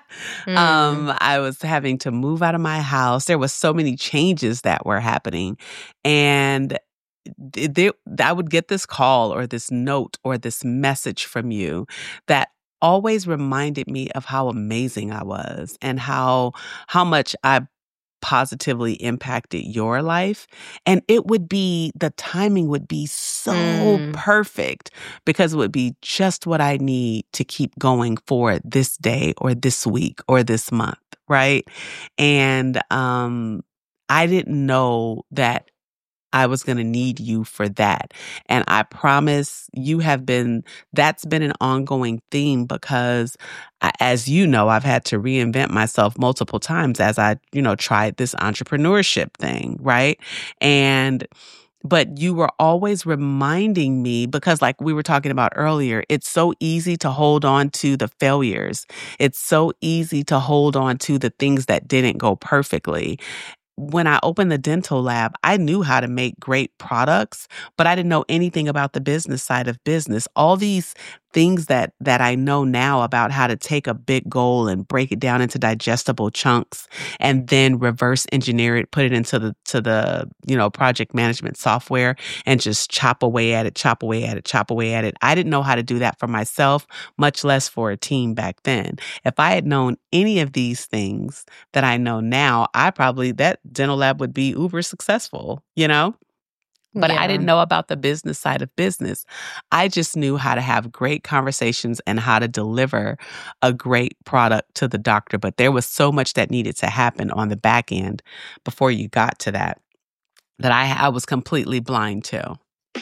Speaker 2: I was having to move out of my house. There was so many changes that were happening. And I would get this call or this note or this message from you that always reminded me of how amazing I was and how much I positively impacted your life. And the timing would be so perfect because it would be just what I need to keep going for this day or this week or this month, right? And I didn't know that I was going to need you for that. And I promise that's been an ongoing theme because as you know, I've had to reinvent myself multiple times as I, tried this entrepreneurship thing, right? But you were always reminding me because like we were talking about earlier, it's so easy to hold on to the failures. It's so easy to hold on to the things that didn't go perfectly. When I opened the dental lab, I knew how to make great products, but I didn't know anything about the business side of business. All these things that I know now about how to take a big goal and break it down into digestible chunks and then reverse engineer it, put it into the project management software and just chop away at it. I didn't know how to do that for myself, much less for a team back then. If I had known any of these things that I know now, that dental lab would be uber successful, But I didn't know about the business side of business. I just knew how to have great conversations and how to deliver a great product to the doctor. But there was so much that needed to happen on the back end before you got to that I was completely blind to.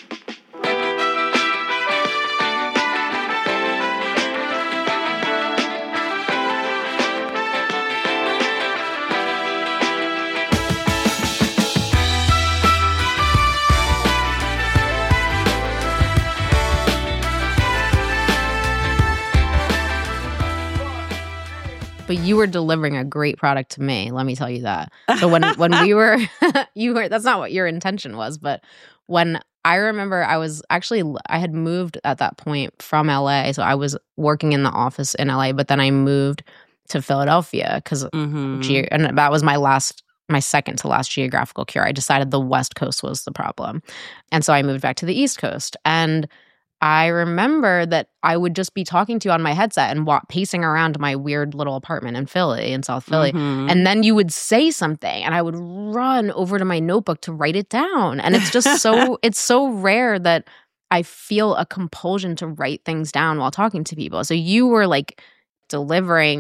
Speaker 3: But you were delivering a great product to me. Let me tell you that. So when we were, that's not what your intention was. But when I remember, I had moved at that point from LA. So I was working in the office in LA, but then I moved to Philadelphia because and that was my second to last geographical cure. I decided the West Coast was the problem. And so I moved back to the East Coast. And I remember that I would just be talking to you on my headset and pacing around my weird little apartment in South Philly. And then you would say something and I would run over to my notebook to write it down. And it's just it's so rare that I feel a compulsion to write things down while talking to people. So you were like delivering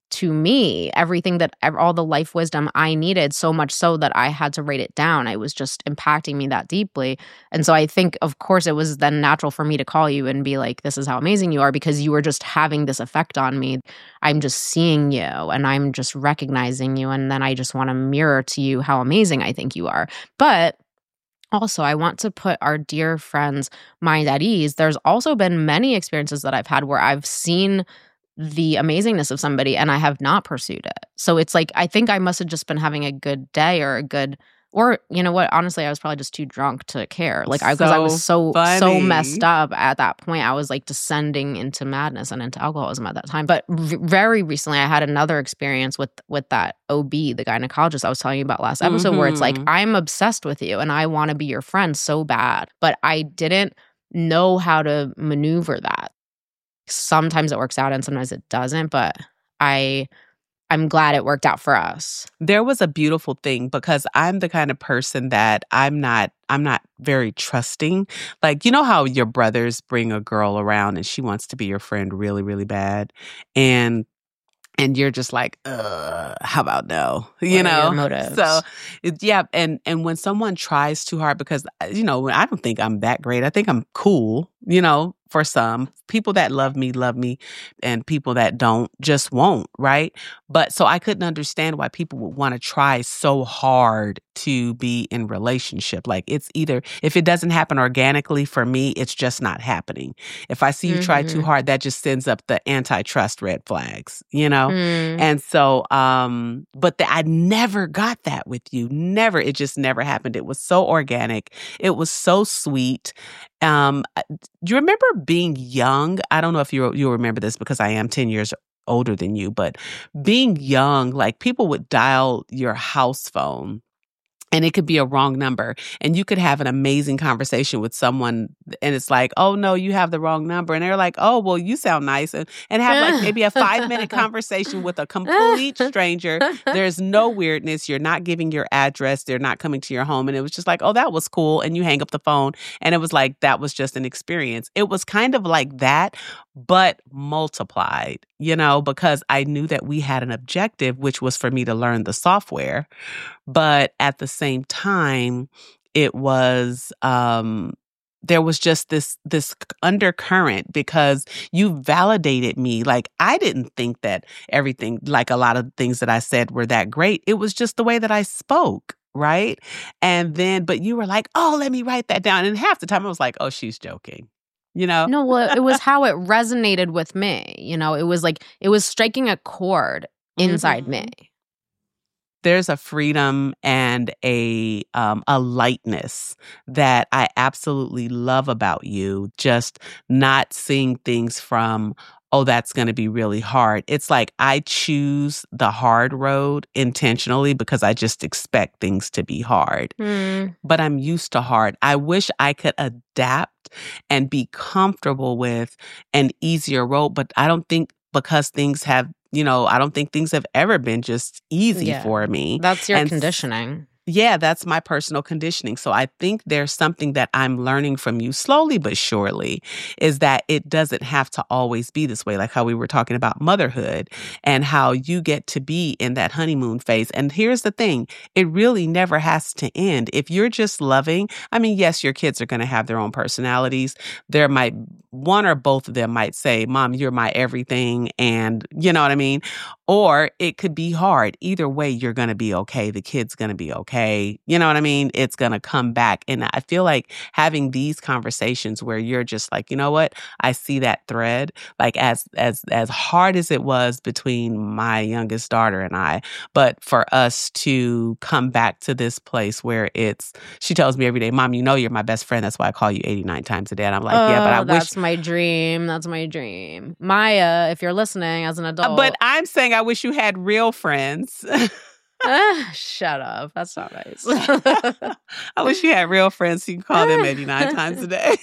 Speaker 3: to me everything that all the life wisdom I needed, so much so that I had to write it down. It was just impacting me that deeply. And so I think, of course, it was then natural for me to call you and be like, this is how amazing you are, because you were just having this effect on me. I'm just seeing you and I'm just recognizing you. And then I just want to mirror to you how amazing I think you are. But also, I want to put our dear friend's mind at ease. There's also been many experiences that I've had where I've seen the amazingness of somebody and I have not pursued it. So it's like, I think I must have just been having a good day or you know what? Honestly, I was probably just too drunk to care. Like, because I was so messed up at that point. I was like descending into madness and into alcoholism at that time. But very recently, I had another experience with that OB, the gynecologist I was telling you about last episode, where it's like, I'm obsessed with you and I want to be your friend so bad, but I didn't know how to maneuver that. Sometimes it works out and sometimes it doesn't, but I'm glad it worked out for us.
Speaker 2: There was a beautiful thing because I'm the kind of person that I'm not very trusting. Like, you know how your brothers bring a girl around and she wants to be your friend really, really bad. And you're just like, how about no? You
Speaker 3: What are
Speaker 2: know?
Speaker 3: your motives?
Speaker 2: So, yeah. And when someone tries too hard, because, you know, I don't think I'm that great. I think I'm cool, you know, for some. People that love me, and people that don't just won't, right? But so I couldn't understand why people would want to try so hard to be in relationship. Like, it's either, if it doesn't happen organically for me, it's just not happening. If I see you try too hard, that just sends up the antitrust red flags, you know? And so, but I never got that with you. Never. It just never happened. It was so organic. It was so sweet. Do you remember being young? I don't know if you'll remember this because I am 10 years older than you, but being young, like people would dial your house phone and it could be a wrong number and you could have an amazing conversation with someone and it's like, oh no, you have the wrong number. And they're like, oh, well, you sound nice, and have like maybe a 5-minute conversation with a complete stranger. There's no weirdness. You're not giving your address. They're not coming to your home. And it was just like, oh, that was cool. And you hang up the phone and it was like, that was just an experience. It was kind of like that, but multiplied, you know, because I knew that we had an objective, which was for me to learn the software. But at the same time, it was, there was just this undercurrent because you validated me. Like, I didn't think that everything, like a lot of things that I said were that great. It was just the way that I spoke. Right. And then, but you were like, oh, let me write that down. And half the time I was like, oh, she's joking. You know?
Speaker 3: No, well, it was how it resonated with me. You know, it was like, it was striking a chord inside me.
Speaker 2: There's a freedom and a lightness that I absolutely love about you. Just not seeing things from, oh, that's going to be really hard. It's like I choose the hard road intentionally because I just expect things to be hard. But I'm used to hard. I wish I could adapt and be comfortable with an easier road, but I don't think because things have, you know, I don't think things have ever been just easy for me.
Speaker 3: That's your conditioning.
Speaker 2: Yeah, that's my personal conditioning. So I think there's something that I'm learning from you slowly but surely is that it doesn't have to always be this way, like how we were talking about motherhood and how you get to be in that honeymoon phase. And here's the thing, it really never has to end. If you're just loving, I mean, yes, your kids are going to have their own personalities. There might, one or both of them might say, Mom, you're my everything. And you know what I mean? Or it could be hard. Either way, you're going to be okay. The kid's going to be okay. You know what I mean? It's going to come back. And I feel like having these conversations where you're just like, you know what? I see that thread. Like as hard as it was between my youngest daughter and I, but for us to come back to this place where she tells me every day, Mom, you know, you're my best friend. That's why I call you 89 times a day. And I'm like, yeah, but I wish.
Speaker 3: That's my dream. That's my dream. Maya, if you're listening as an adult.
Speaker 2: But I'm saying I wish you had real friends.
Speaker 3: Shut up. That's not nice.
Speaker 2: I wish you had real friends so you can call them 89 times a day.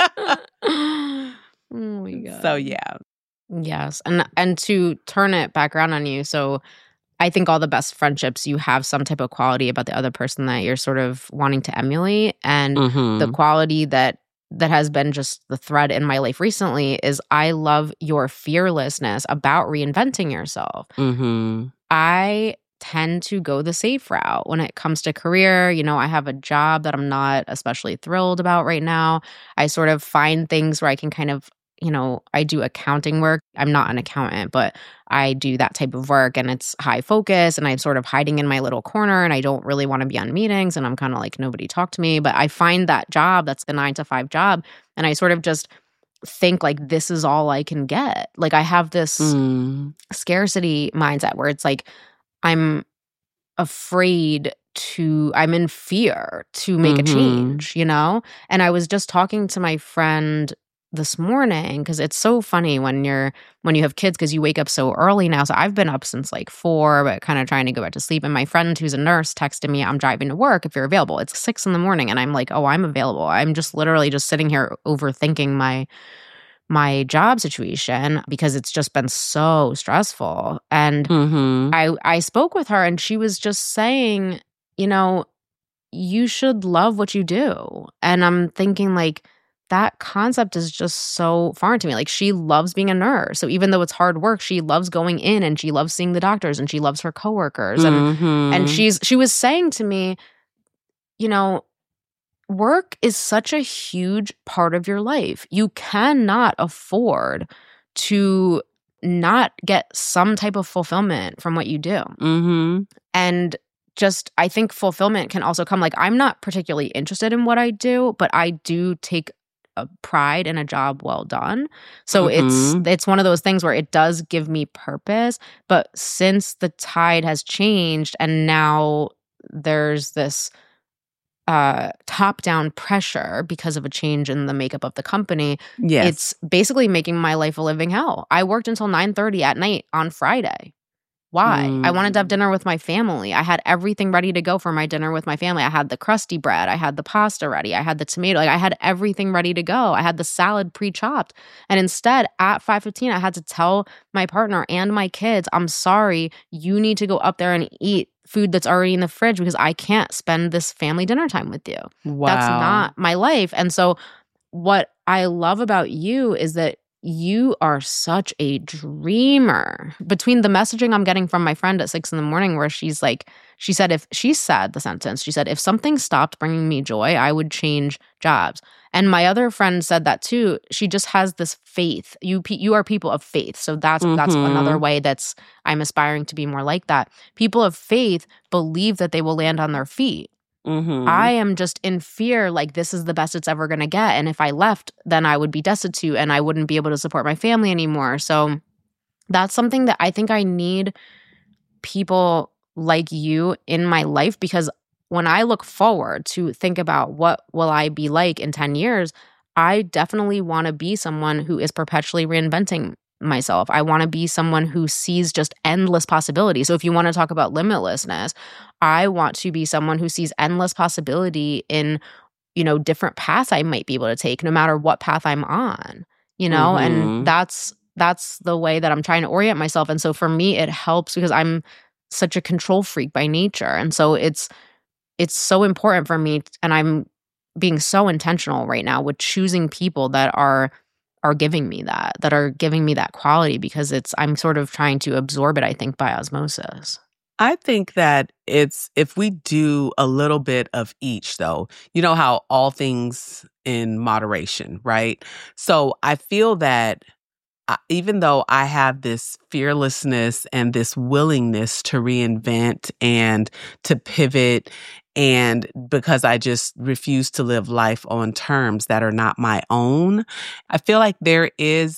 Speaker 3: Oh my God.
Speaker 2: So yeah.
Speaker 3: Yes. And to turn it back around on you, so I think all the best friendships, you have some type of quality about the other person that you're sort of wanting to emulate. And the quality that that has been just the thread in my life recently is I love your fearlessness about reinventing yourself.
Speaker 2: Mm-hmm.
Speaker 3: I tend to go the safe route when it comes to career. I have a job that I'm not especially thrilled about right now. I sort of find things where I can kind of, I do accounting work. I'm not an accountant, but I do that type of work and it's high focus and I'm sort of hiding in my little corner and I don't really want to be on meetings and I'm kind of like, nobody talk to me. But I find that job, that's the 9-to-5 job. And I sort of just think like, this is all I can get. Like I have this scarcity mindset where it's like, I'm in fear to make a change, And I was just talking to my friend this morning because it's so funny when you have kids because you wake up so early now. So I've been up since like 4, but kind of trying to go back to sleep. And my friend who's a nurse texted me, I'm driving to work if you're available. It's 6 a.m. and I'm like, oh, I'm available. I'm just literally just sitting here overthinking my job situation because it's just been so stressful. And I spoke with her and she was just saying, you should love what you do. And I'm thinking like, that concept is just so foreign to me. Like she loves being a nurse. So even though it's hard work, she loves going in and she loves seeing the doctors and she loves her coworkers. And she was saying to me, work is such a huge part of your life. You cannot afford to not get some type of fulfillment from what you do. And just, I think fulfillment can also come, like, I'm not particularly interested in what I do, but I do take a pride in a job well done. So it's one of those things where it does give me purpose. But since the tide has changed and now there's this top-down pressure because of a change in the makeup of the company, it's basically making my life a living hell. I worked until 9:30 at night on Friday. Why? I wanted to have dinner with my family. I had everything ready to go for my dinner with my family. I had the crusty bread. I had the pasta ready. I had the tomato. Like I had everything ready to go. I had the salad pre-chopped. And instead, at 5:15, I had to tell my partner and my kids, I'm sorry, you need to go up there and eat food that's already in the fridge because I can't spend this family dinner time with you.
Speaker 2: Wow.
Speaker 3: That's not my life. And so what I love about you is that you are such a dreamer. Between the messaging I'm getting from my friend at 6 a.m, where she said, if something stopped bringing me joy, I would change jobs. And my other friend said that too. She just has this faith. You are people of faith. So that's another way that's I'm aspiring to be more like that. People of faith believe that they will land on their feet. I am just in fear, like this is the best it's ever going to get. And if I left, then I would be destitute and I wouldn't be able to support my family anymore. So that's something that I think I need people like you in my life, because when I look forward to think about what will I be like in 10 years, I definitely want to be someone who is perpetually reinventing myself. I want to be someone who sees just endless possibilities. So if you want to talk about limitlessness, I want to be someone who sees endless possibility in, different paths I might be able to take, no matter what path I'm on, and that's the way that I'm trying to orient myself. And so for me, it helps because I'm such a control freak by nature. And so it's so important for me. And I'm being so intentional right now with choosing people that are giving me that quality, because I'm sort of trying to absorb it, I think, by osmosis.
Speaker 2: I think that it's, if we do a little bit of each though, you know how all things in moderation, right? So I feel that even though I have this fearlessness and this willingness to reinvent and to pivot, and because I just refuse to live life on terms that are not my own, I feel like there is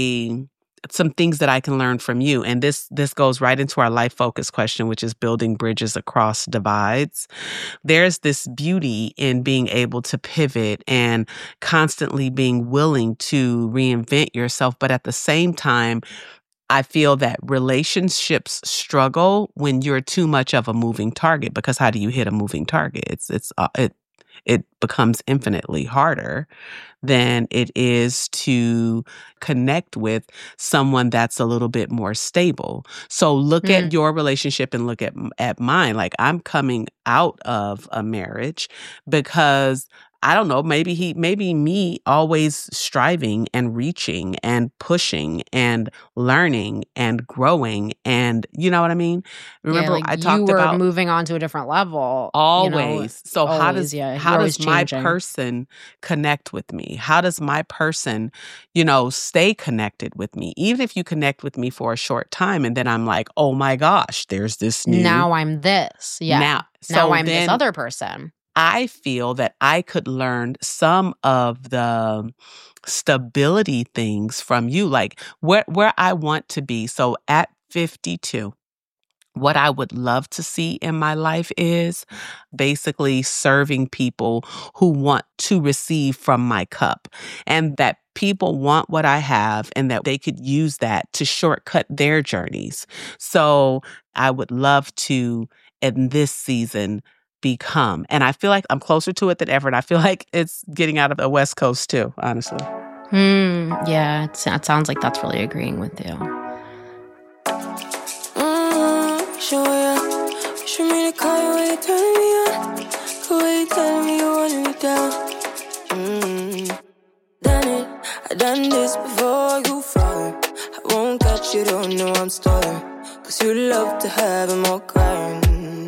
Speaker 2: some things that I can learn from you. And this goes right into our life focus question, which is building bridges across divides. There's this beauty in being able to pivot and constantly being willing to reinvent yourself. But at the same time, I feel that relationships struggle when you're too much of a moving target, because how do you hit a moving target? It becomes infinitely harder than it is to connect with someone that's a little bit more stable. So look at your relationship and look at mine. Like, I'm coming out of a marriage because I don't know, maybe me always striving and reaching and pushing and learning and growing, and you know what I mean? Remember,
Speaker 3: like
Speaker 2: I talked
Speaker 3: you were
Speaker 2: about
Speaker 3: moving on to a different level.
Speaker 2: always. So how
Speaker 3: always,
Speaker 2: does my person connect with me? How does my person, stay connected with me? Even if you connect with me for a short time and then I'm like, oh my gosh, there's this new.
Speaker 3: Now I'm this. Yeah. Now I'm this other person.
Speaker 2: I feel that I could learn some of the stability things from you, like where I want to be. So at 52, what I would love to see in my life is basically serving people who want to receive from my cup, and that people want what I have and that they could use that to shortcut their journeys. So I would love to, in this season, become, and I feel like I'm closer to it than ever, and I feel like it's getting out of the West Coast too, honestly.
Speaker 3: Yeah, it sounds like that's really agreeing with you.
Speaker 1: Show ya, show me the car where you turn me on, the way you tell me you want me down. Done it, I done this before you fall. I won't catch you, don't know I'm stalling, 'cause you love to have them all crying.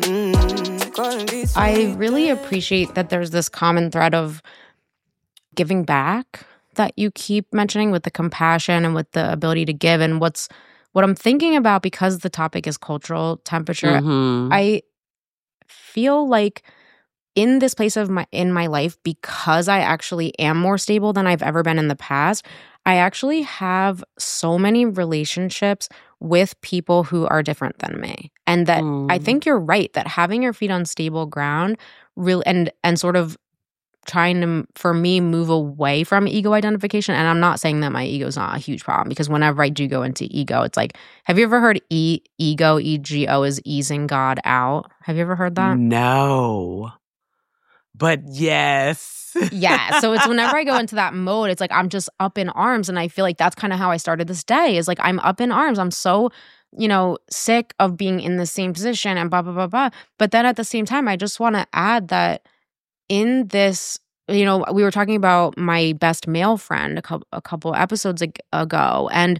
Speaker 3: I really appreciate that there's this common thread of giving back that you keep mentioning, with the compassion and with the ability to give. And what I'm thinking about, because the topic is cultural temperature, I feel like in this place in my life, because I actually am more stable than I've ever been in the past, I actually have so many relationships with people who are different than me. And that I think you're right, that having your feet on stable ground really and sort of trying to, for me, move away from ego identification. And I'm not saying that my ego is not a huge problem, because whenever I do go into ego, it's like, have you ever heard ego, EGO, is easing God out? Have you ever heard that?
Speaker 2: No. But yes.
Speaker 3: Yeah. So it's whenever I go into that mode, it's like I'm just up in arms. And I feel like that's kind of how I started this day, is like I'm up in arms. I'm so, sick of being in the same position and blah, blah, blah, blah. But then at the same time, I just want to add that in this, we were talking about my best male friend a couple episodes ago, and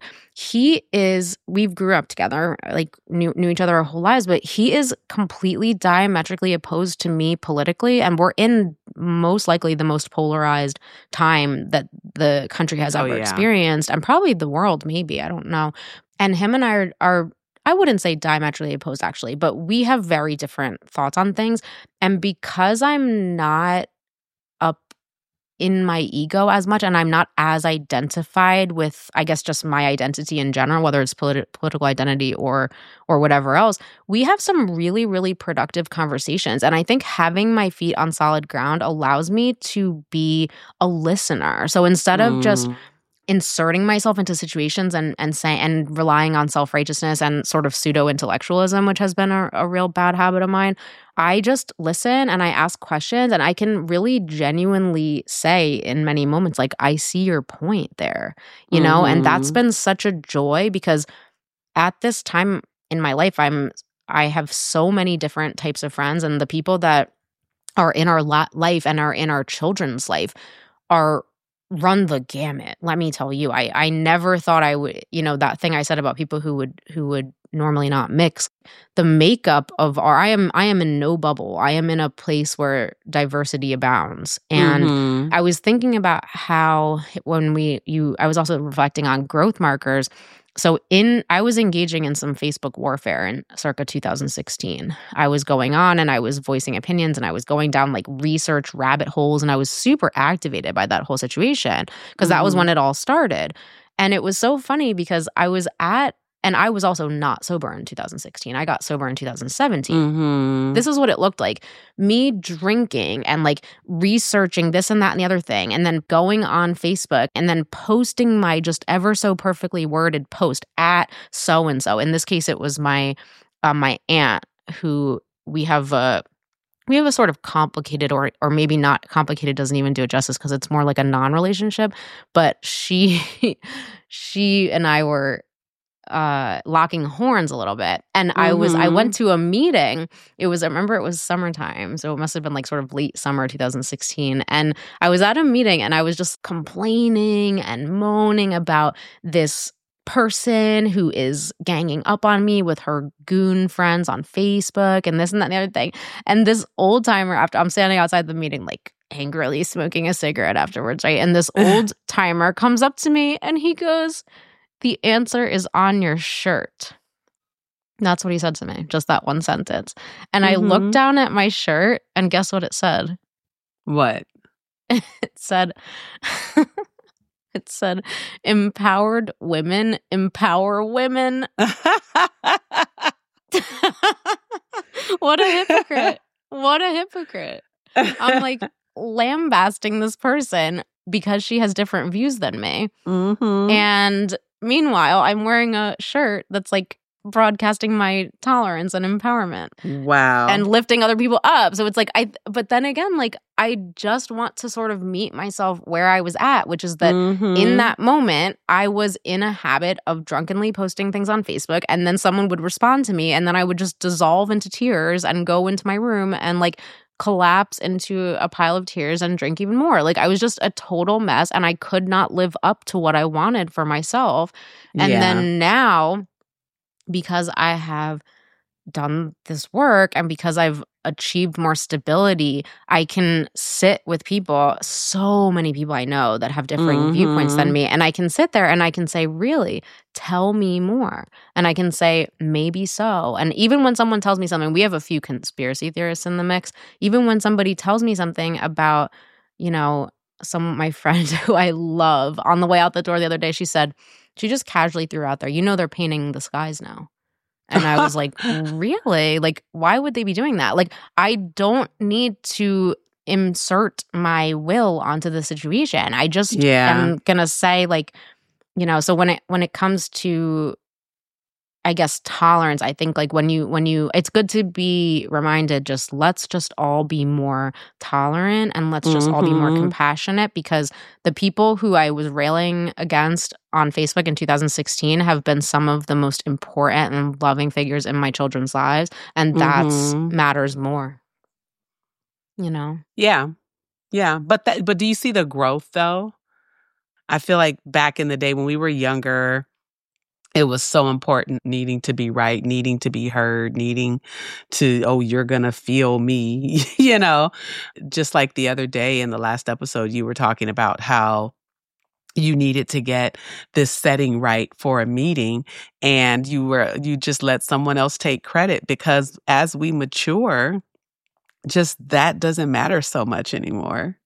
Speaker 3: we grew up together, like knew each other our whole lives, but he is completely diametrically opposed to me politically, and we're in most likely the most polarized time that the country has ever experienced, and probably the world, maybe, I don't know. And him and I are I wouldn't say diametrically opposed, actually, but we have very different thoughts on things. And because I'm not up in my ego as much, and I'm not as identified with, I guess, just my identity in general, whether it's political identity or whatever else, we have some really, really productive conversations. And I think having my feet on solid ground allows me to be a listener. So instead of just inserting myself into situations and saying and relying on self-righteousness and sort of pseudo-intellectualism, which has been a real bad habit of mine, I just listen and I ask questions, and I can really genuinely say in many moments, like, I see your point there, and that's been such a joy, because at this time in my life, I have so many different types of friends, and the people that are in our life and are in our children's life run the gamut. Let me tell you, I never thought I would, that thing I said about people who would normally not mix. The makeup of I am in no bubble. I am in a place where diversity abounds. And I was thinking about how I was also reflecting on growth markers. So I was engaging in some Facebook warfare in circa 2016. I was going on and I was voicing opinions, and I was going down like research rabbit holes, and I was super activated by that whole situation, because that was when it all started. And it was so funny, because I was also not sober in 2016. I got sober in 2017. This is what it looked like. Me drinking and like researching this and that and the other thing, and then going on Facebook and then posting my just ever so perfectly worded post at so-and-so. In this case, it was my aunt, who we have we have a sort of complicated, or maybe not complicated doesn't even do it justice because it's more like a non-relationship. But she and I were locking horns a little bit, and I went to a meeting. I remember it was summertime, so it must have been like sort of late summer 2016, and I was at a meeting and I was just complaining and moaning about this person who is ganging up on me with her goon friends on Facebook and this and that and the other thing. And this old timer, after I'm standing outside the meeting like angrily smoking a cigarette afterwards, right? And this old timer comes up to me and he goes, "The answer is on your shirt." That's what he said to me, just that one sentence. And I looked down at my shirt and guess what it said?
Speaker 2: What?
Speaker 3: It said empowered women empower women. What a hypocrite. What a hypocrite. I'm like lambasting this person because she has different views than me. And meanwhile, I'm wearing a shirt that's like broadcasting my tolerance and empowerment.
Speaker 2: Wow.
Speaker 3: And lifting other people up. So it's like, but then again, like I just want to sort of meet myself where I was at, which is that in that moment, I was in a habit of drunkenly posting things on Facebook, and then someone would respond to me, and then I would just dissolve into tears and go into my room and like collapse into a pile of tears and drink even more. Like I was just a total mess, and I could not live up to what I wanted for myself. And then now, because I have done this work and because I've achieved more stability, I can sit with people, so many people I know that have differing viewpoints than me, and I can sit there and I can say, really, tell me more. And I can say, maybe so. And even when someone tells me something, we have a few conspiracy theorists in the mix, even when somebody tells me something about, my friend who I love, on the way out the door the other day, she said, she just casually threw out there, they're painting the skies now. And I was like, really? Like, why would they be doing that? Like, I don't need to insert my will onto the situation. I just am going to say, like, so when it comes to, I guess, tolerance, I think like when you it's good to be reminded, let's just all be more tolerant and let's just all be more compassionate, because the people who I was railing against on Facebook in 2016 have been some of the most important and loving figures in my children's lives, and that's matters more.
Speaker 2: Yeah. But do you see the growth though? I feel like back in the day when we were younger, it was so important needing to be right, needing to be heard, needing to, you're going to feel me, Just like the other day in the last episode, you were talking about how you needed to get this setting right for a meeting, and you just let someone else take credit, because as we mature, just that doesn't matter so much anymore.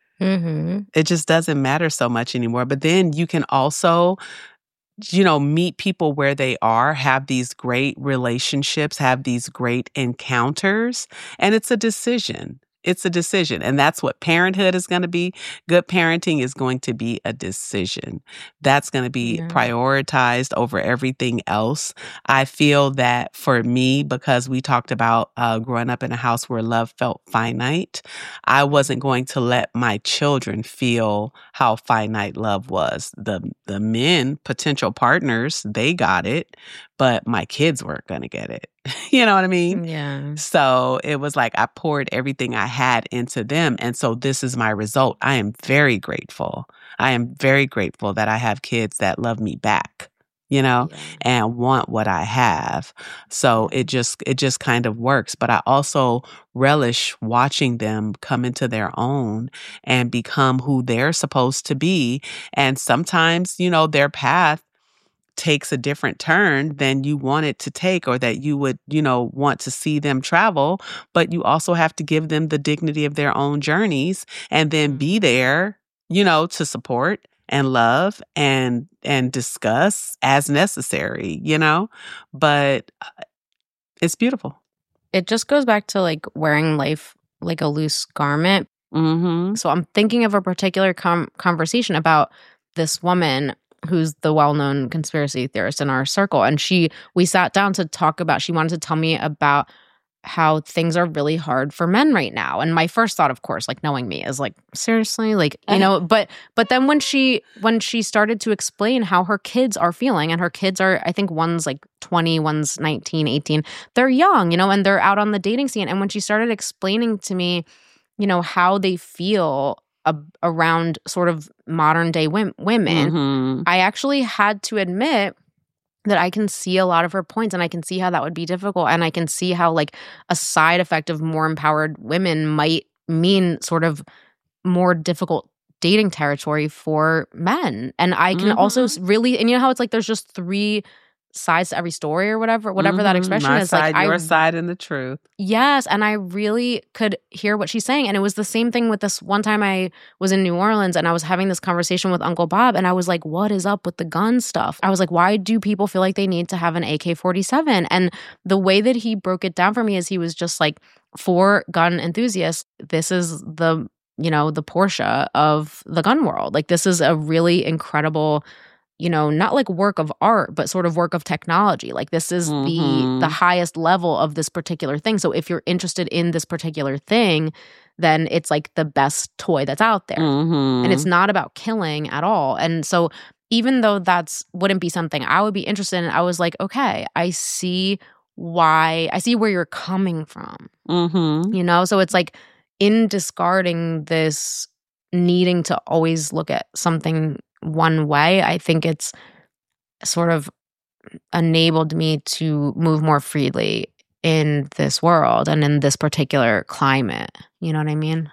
Speaker 2: It just doesn't matter so much anymore. But then you can also meet people where they are, have these great relationships, have these great encounters, and it's a decision. It's a decision. And that's what parenthood is going to be. Good parenting is going to be a decision. That's going to be prioritized over everything else. I feel that for me, because we talked about growing up in a house where love felt finite, I wasn't going to let my children feel how finite love was. The men, potential partners, they got it, but my kids weren't going to get it. You know what I mean?
Speaker 3: Yeah.
Speaker 2: So it was like I poured everything I had into them. And so this is my result. I am very grateful. I am very grateful that I have kids that love me back, and want what I have. So it just kind of works. But I also relish watching them come into their own and become who they're supposed to be. And sometimes, their path takes a different turn than you want it to take, or that you would, want to see them travel. But you also have to give them the dignity of their own journeys, and then be there, to support and love and discuss as necessary, but it's beautiful.
Speaker 3: It just goes back to like wearing life like a loose garment. So I'm thinking of a particular conversation about this woman who's the well-known conspiracy theorist in our circle. And we sat down to talk about, she wanted to tell me about how things are really hard for men right now. And my first thought, of course, like knowing me, is like, seriously, like, you know, but then when she started to explain how her kids are feeling, and her kids are, I think one's like 20, one's 19, 18, they're young, you know, and they're out on the dating scene. And when she started explaining to me, you know, how they feel around sort of modern day women, I actually had to admit that I can see a lot of her points, and I can see how that would be difficult. And I can see how like a side effect of more empowered women might mean sort of more difficult dating territory for men. And I can also really, and you know how it's like there's just three sides to every story or whatever that expression
Speaker 2: My
Speaker 3: is.
Speaker 2: side,
Speaker 3: like
Speaker 2: your side, and the truth.
Speaker 3: Yes, and I really could hear what she's saying. And it was the same thing with this one time I was in New Orleans, and I was having this conversation with Uncle Bob, and I was like, what is up with the gun stuff? I was like, why do people feel like they need to have an AK-47? And the way that he broke it down for me is he was just like, for gun enthusiasts, this is the, you know, the Porsche of the gun world. Like, this is a really incredible, you know, not like work of art, but sort of work of technology. Like, this is the highest level of this particular thing. So if you're interested in this particular thing, then it's like the best toy that's out there. And it's not about killing at all. And so even though that's wouldn't be something I would be interested in, I was like, okay, I see where you're coming from. You know? So it's like, in discarding this needing to always look at something one way, I think it's sort of enabled me to move more freely in this world and in this particular climate. You know what I mean?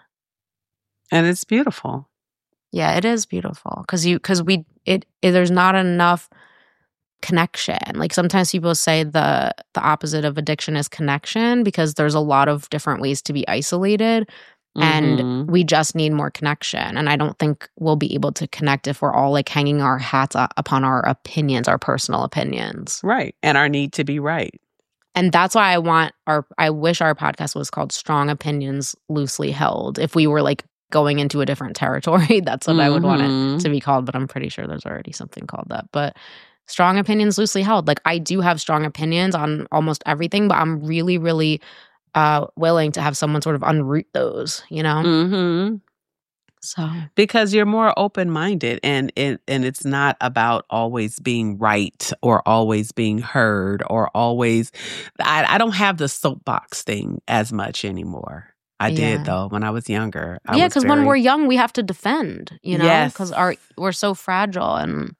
Speaker 2: And it's beautiful.
Speaker 3: Yeah, it is beautiful because there's not enough connection. Like, sometimes people say the opposite of addiction is connection, because there's a lot of different ways to be isolated. And we just need more connection. And I don't think we'll be able to connect if we're all like hanging our hats upon our opinions, our personal opinions.
Speaker 2: Right. And our need to be right.
Speaker 3: And that's why I wish our podcast was called Strong Opinions Loosely Held. If we were like going into a different territory, that's what I would want it to be called. But I'm pretty sure there's already something called that. But Strong Opinions Loosely Held. Like, I do have strong opinions on almost everything, but I'm really, really willing to have someone sort of unroot those, you know? So
Speaker 2: because you're more open-minded, and it's not about always being right or always being heard or always. I don't have the soapbox thing as much anymore. I did though when I was younger.
Speaker 3: Because when we're young, we have to defend, you know,
Speaker 2: Yes.
Speaker 3: because we're so fragile, and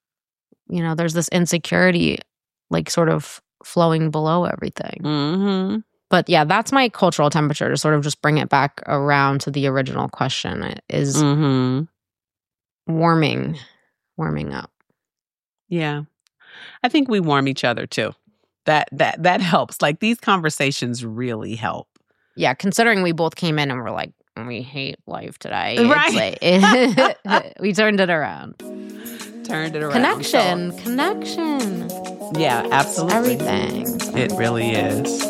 Speaker 3: you know, there's this insecurity, like sort of flowing below everything. But yeah, that's my cultural temperature, to sort of just bring it back around to the original question. It is warming up.
Speaker 2: Yeah. I think we warm each other too. That helps. Like, these conversations really help.
Speaker 3: Yeah, considering we both came in and were like, we hate life today.
Speaker 2: Right.
Speaker 3: It's like, we turned it around.
Speaker 2: Connection. Yeah, absolutely.
Speaker 3: Everything.
Speaker 2: It really is.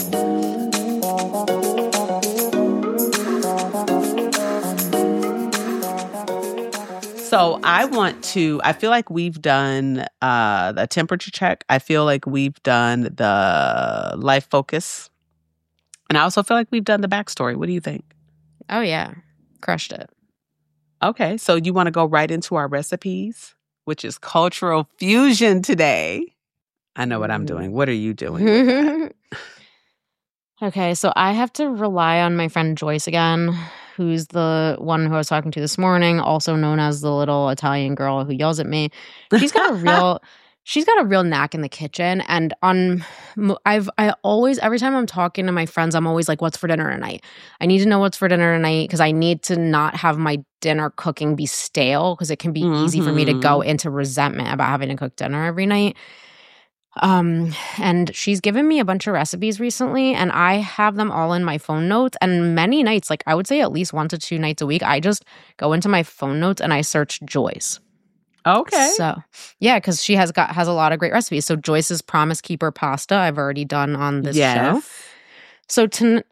Speaker 2: So I feel like we've done the temperature check. I feel like we've done the life focus. And I also feel like we've done the backstory. What do you think?
Speaker 3: Oh, yeah. Crushed it.
Speaker 2: Okay. So you want to go right into our recipes, which is cultural fusion today. I know what I'm doing. What are you doing with that?
Speaker 3: Okay, so I have to rely on my friend Joyce again, who's the one who I was talking to this morning, also known as the little Italian girl who yells at me. She's got a real knack in the kitchen. And I always, every time I'm talking to my friends, I'm always like, what's for dinner tonight? I need to know what's for dinner tonight, because I need to not have my dinner cooking be stale, because it can be easy for me to go into resentment about having to cook dinner every night. And she's given me a bunch of recipes recently, and I have them all in my phone notes. And many nights, like I would say at least 1 to 2 nights a week, I just go into my phone notes and I search Joyce.
Speaker 2: Okay.
Speaker 3: So yeah, because she has a lot of great recipes. So Joyce's Promise Keeper pasta I've already done on this show. So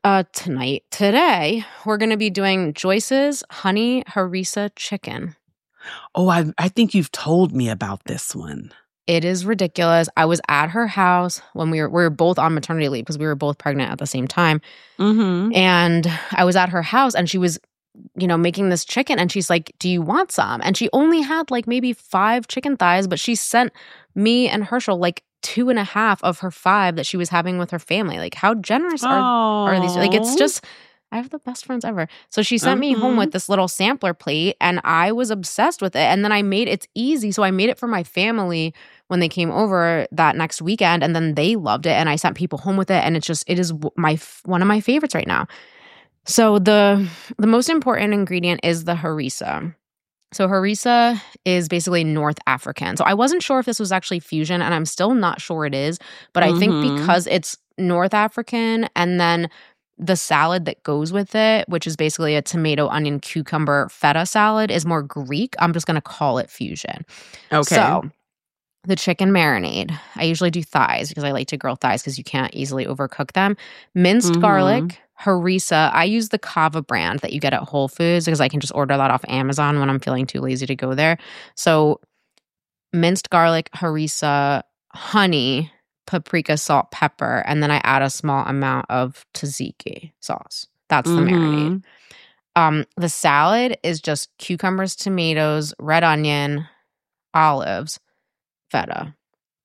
Speaker 3: today we're going to be doing Joyce's honey harissa chicken.
Speaker 2: Oh, I think you've told me about this one.
Speaker 3: It is ridiculous. I was at her house when we were both on maternity leave because we were both pregnant at the same time.
Speaker 2: Mm-hmm.
Speaker 3: And I was at her house and she was, making this chicken and she's like, "Do you want some?" And she only had like maybe 5 chicken thighs, but she sent me and Herschel like 2.5 of her 5 that she was having with her family. Like, how generous are these? Like, it's just, I have the best friends ever. So she sent me home with this little sampler plate and I was obsessed with it. And then it's easy. So I made it for my family when they came over that next weekend and then they loved it. And I sent people home with it. And it is one of my favorites right now. So the most important ingredient is the harissa. So harissa is basically North African. So I wasn't sure if this was actually fusion, and I'm still not sure it is. But I think because it's North African and then the salad that goes with it, which is basically a tomato, onion, cucumber, feta salad, is more Greek. I'm just going to call it fusion.
Speaker 2: Okay.
Speaker 3: So the chicken marinade. I usually do thighs because I like to grill thighs because you can't easily overcook them. Minced garlic, harissa. I use the Kava brand that you get at Whole Foods because I can just order that off Amazon when I'm feeling too lazy to go there. So minced garlic, harissa, honey, paprika, salt, pepper, and then I add a small amount of tzatziki sauce. That's the marinade. The salad is just cucumbers, tomatoes, red onion, olives, feta.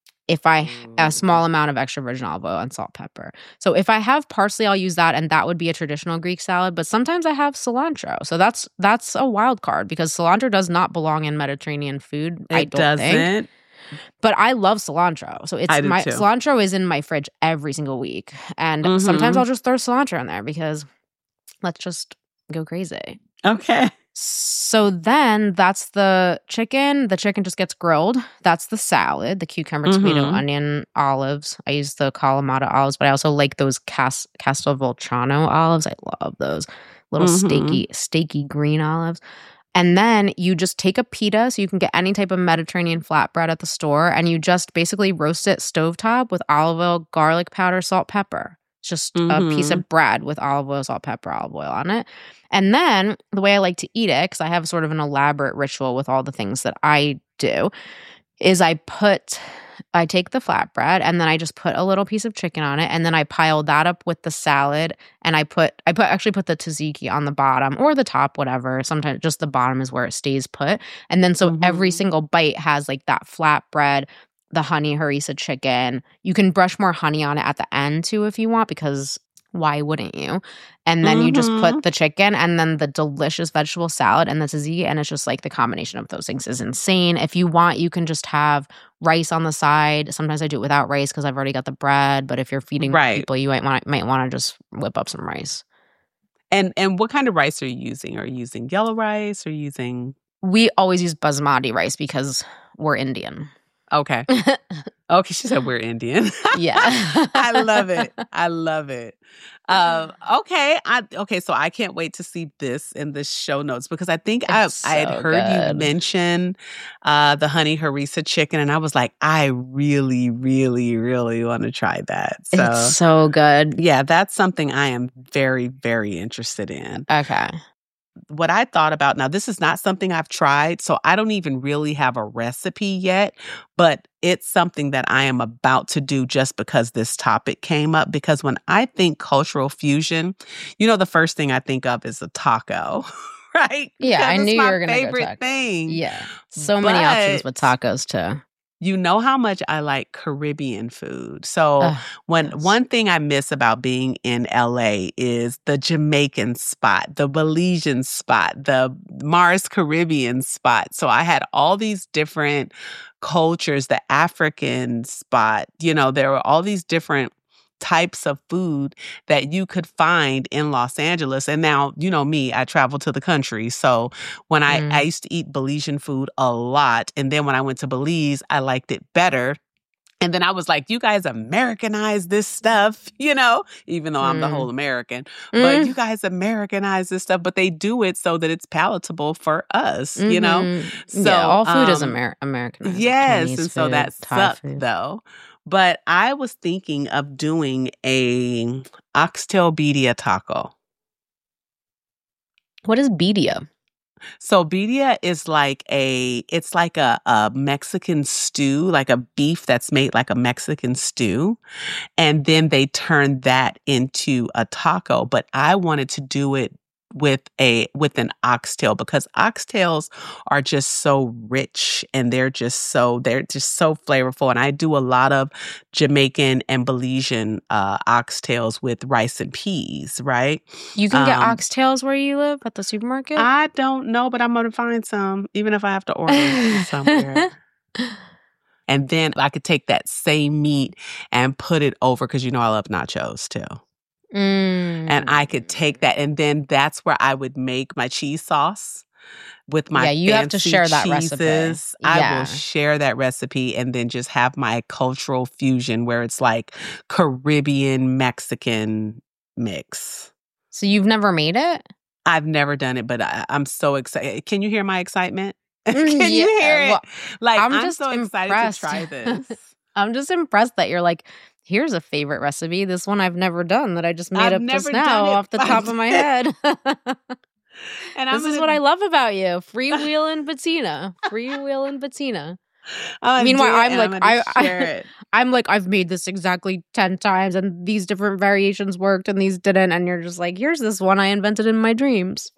Speaker 3: A small amount of extra virgin olive oil and salt, pepper. So if I have parsley, I'll use that, and that would be a traditional Greek salad. But sometimes I have cilantro, so that's a wild card because cilantro does not belong in Mediterranean food. I don't think. But I love cilantro, so cilantro is in my fridge every single week, and sometimes I'll just throw cilantro in there because let's just go crazy.
Speaker 2: Okay.
Speaker 3: So then that's the chicken. The chicken just gets grilled. That's the salad, the cucumber, tomato, onion, olives. I use the Kalamata olives, but I also like those Castelvolcano olives. I love those little steaky green olives. And then you just take a pita, so you can get any type of Mediterranean flatbread at the store, and you just basically roast it stovetop with olive oil, garlic powder, salt, pepper. It's just a piece of bread with olive oil, salt, pepper, olive oil on it. And then the way I like to eat it, because I have sort of an elaborate ritual with all the things that I do, is I take the flatbread and then I just put a little piece of chicken on it, and then I pile that up with the salad, and I actually put the tzatziki on the bottom or the top, whatever. Sometimes just the bottom is where it stays put. And then so every single bite has like that flatbread, the honey harissa chicken. You can brush more honey on it at the end too if you want, because why wouldn't you? And then you just put the chicken and then the delicious vegetable salad and the tzatziki, and it's just like the combination of those things is insane. If you want, you can just have rice on the side. Sometimes I do it without rice because I've already got the bread, but if you're feeding people, you might want to just whip up some rice.
Speaker 2: And what kind of rice are you using? Are you using yellow rice or using?
Speaker 3: We always use basmati rice because we're Indian.
Speaker 2: Okay. Okay, she said we're Indian.
Speaker 3: Yeah.
Speaker 2: I love it. I love it. Okay. So I can't wait to see this in the show notes because I think I had heard you mention the honey harissa chicken, and I was like, I really, really, really want to try that. So,
Speaker 3: it's so good.
Speaker 2: Yeah, that's something I am very, very interested in.
Speaker 3: Okay.
Speaker 2: What I thought about, now this is not something I've tried, so I don't even really have a recipe yet, but it's something that I am about to do just because this topic came up. Because when I think cultural fusion, the first thing I think of is a taco, right?
Speaker 3: Yeah, I knew you were going to go
Speaker 2: favorite thing.
Speaker 3: Yeah, so many options with tacos too.
Speaker 2: You know how much I like Caribbean food. So one thing I miss about being in LA is the Jamaican spot, the Belizean spot, the Mars Caribbean spot. So I had all these different cultures, the African spot, there were all these different types of food that you could find in Los Angeles. And now, me, I travel to the country. So when I used to eat Belizean food a lot. And then when I went to Belize, I liked it better. And then I was like, you guys Americanize this stuff, even though I'm the whole American. But you guys Americanize this stuff, but they do it so that it's palatable for us, So
Speaker 3: yeah, all food is Americanized.
Speaker 2: Yes,
Speaker 3: Chinese
Speaker 2: and so
Speaker 3: food,
Speaker 2: that sucked though. But I was thinking of doing a oxtail birria taco.
Speaker 3: What is birria?
Speaker 2: So birria is like it's like a Mexican stew, like a beef that's made like a Mexican stew. And then they turn that into a taco. But I wanted to do it with an oxtail because oxtails are just so rich and they're just so flavorful. And I do a lot of Jamaican and Belizean oxtails with rice and peas, right?
Speaker 3: You can get oxtails where you live at the supermarket?
Speaker 2: I don't know, but I'm gonna find some, even if I have to order somewhere. And then I could take that same meat and put it over, because I love nachos too. And I could take that, and then that's where I would make my cheese sauce with my
Speaker 3: you have to share that
Speaker 2: cheeses.
Speaker 3: recipe.
Speaker 2: I will share that recipe and then just have my cultural fusion where it's like Caribbean Mexican mix.
Speaker 3: So you've never made it?
Speaker 2: I've never done it, but I'm so excited. Can you hear my excitement? Can you hear it? Well, I'm just so excited to try this.
Speaker 3: I'm just impressed that you're like, here's a favorite recipe. This one I've never done that I just made up just now off the top of my head. And this is what I love about you. Freewheeling Bettina. Freewheeling Bettina. Meanwhile, I'm like, I've made this exactly 10 times and these different variations worked and these didn't. And you're just like, here's this one I invented in my dreams.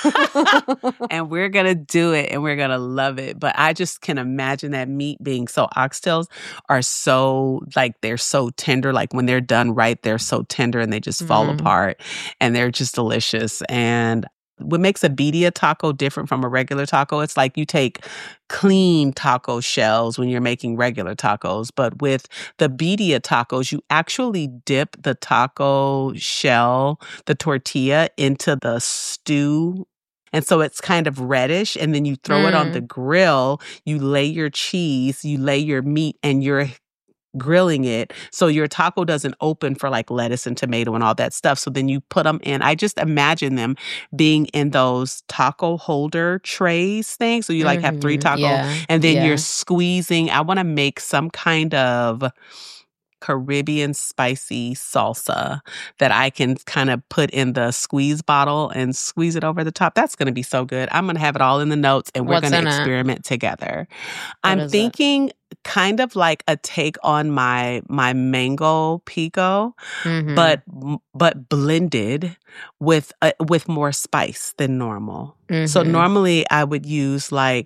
Speaker 2: And we're going to do it and we're going to love it. But I just can imagine that meat being oxtails are so, like, they're so tender. Like when they're done right, they're so tender and they just fall apart and they're just delicious. And what makes a birria taco different from a regular taco, it's like you take clean taco shells when you're making regular tacos. But with the birria tacos, you actually dip the taco shell, the tortilla, into the stew. And so it's kind of reddish. And then you throw it on the grill, you lay your cheese, you lay your meat, and you're grilling it so your taco doesn't open for like lettuce and tomato and all that stuff. So then you put them in. I just imagine them being in those taco holder trays things. So you like have 3 tacos and then you're squeezing. I want to make some kind of Caribbean spicy salsa that I can kind of put in the squeeze bottle and squeeze it over the top. That's going to be so good. I'm going to have it all in the notes and we're going to experiment together. I'm thinking kind of like a take on my mango pico, but blended with more spice than normal. So normally I would use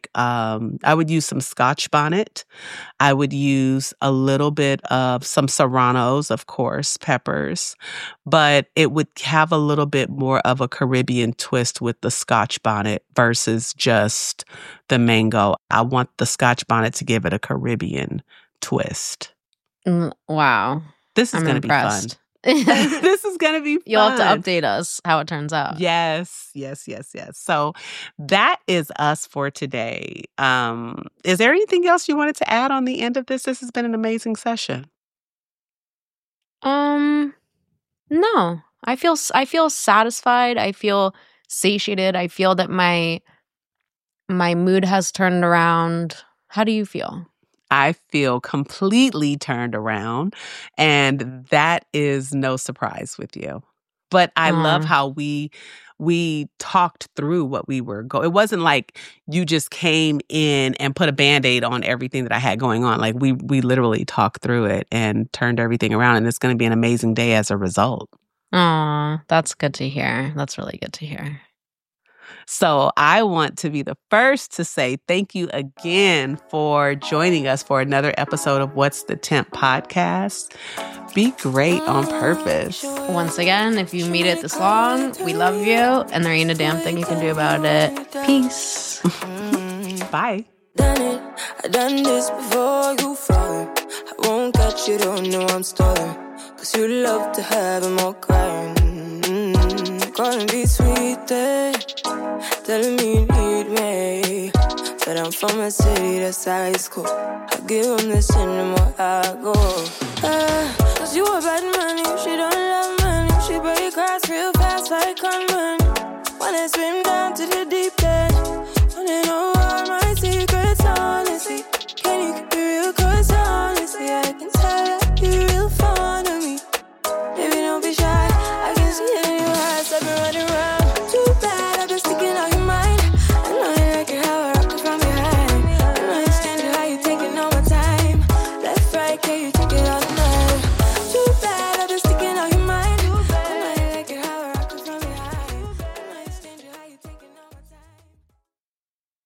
Speaker 2: some Scotch bonnet. I would use a little bit of some serranos, of course, peppers, but it would have a little bit more of a Caribbean twist with the Scotch bonnet versus just the mango. I want the Scotch bonnet to give it a Caribbean twist.
Speaker 3: Wow.
Speaker 2: This is going to be fun. This is going to be fun.
Speaker 3: You'll have to update us how it turns out.
Speaker 2: Yes. So that is us for today. Is there anything else you wanted to add on the end of this? This has been an amazing session.
Speaker 3: No. I feel satisfied. I feel satiated. I feel that my mood has turned around. How do you feel?
Speaker 2: I feel completely turned around, and that is no surprise with you. But I love how we talked through what we were going. It wasn't like you just came in and put a Band-Aid on everything that I had going on. Like we literally talked through it and turned everything around, and it's going to be an amazing day as a result.
Speaker 3: Aw, that's good to hear. That's really good to hear.
Speaker 2: So I want to be the first to say thank you again for joining us for another episode of What's the Temp podcast. Be great on purpose.
Speaker 3: Once again, if you made it this long, we love you, and there ain't a damn thing you can do about it. Peace.
Speaker 2: Bye.
Speaker 1: Done it. I done this before you fall. I won't catch you, don't know I'm stalling. 'Cause you love to have them all crying. Calling me sweet, telling me you need me. But I'm from a city that's high school. I give them this and the more I go. 'Cause you a bad man, if she don't love money. She break across real fast like conman. When I swim down to the deep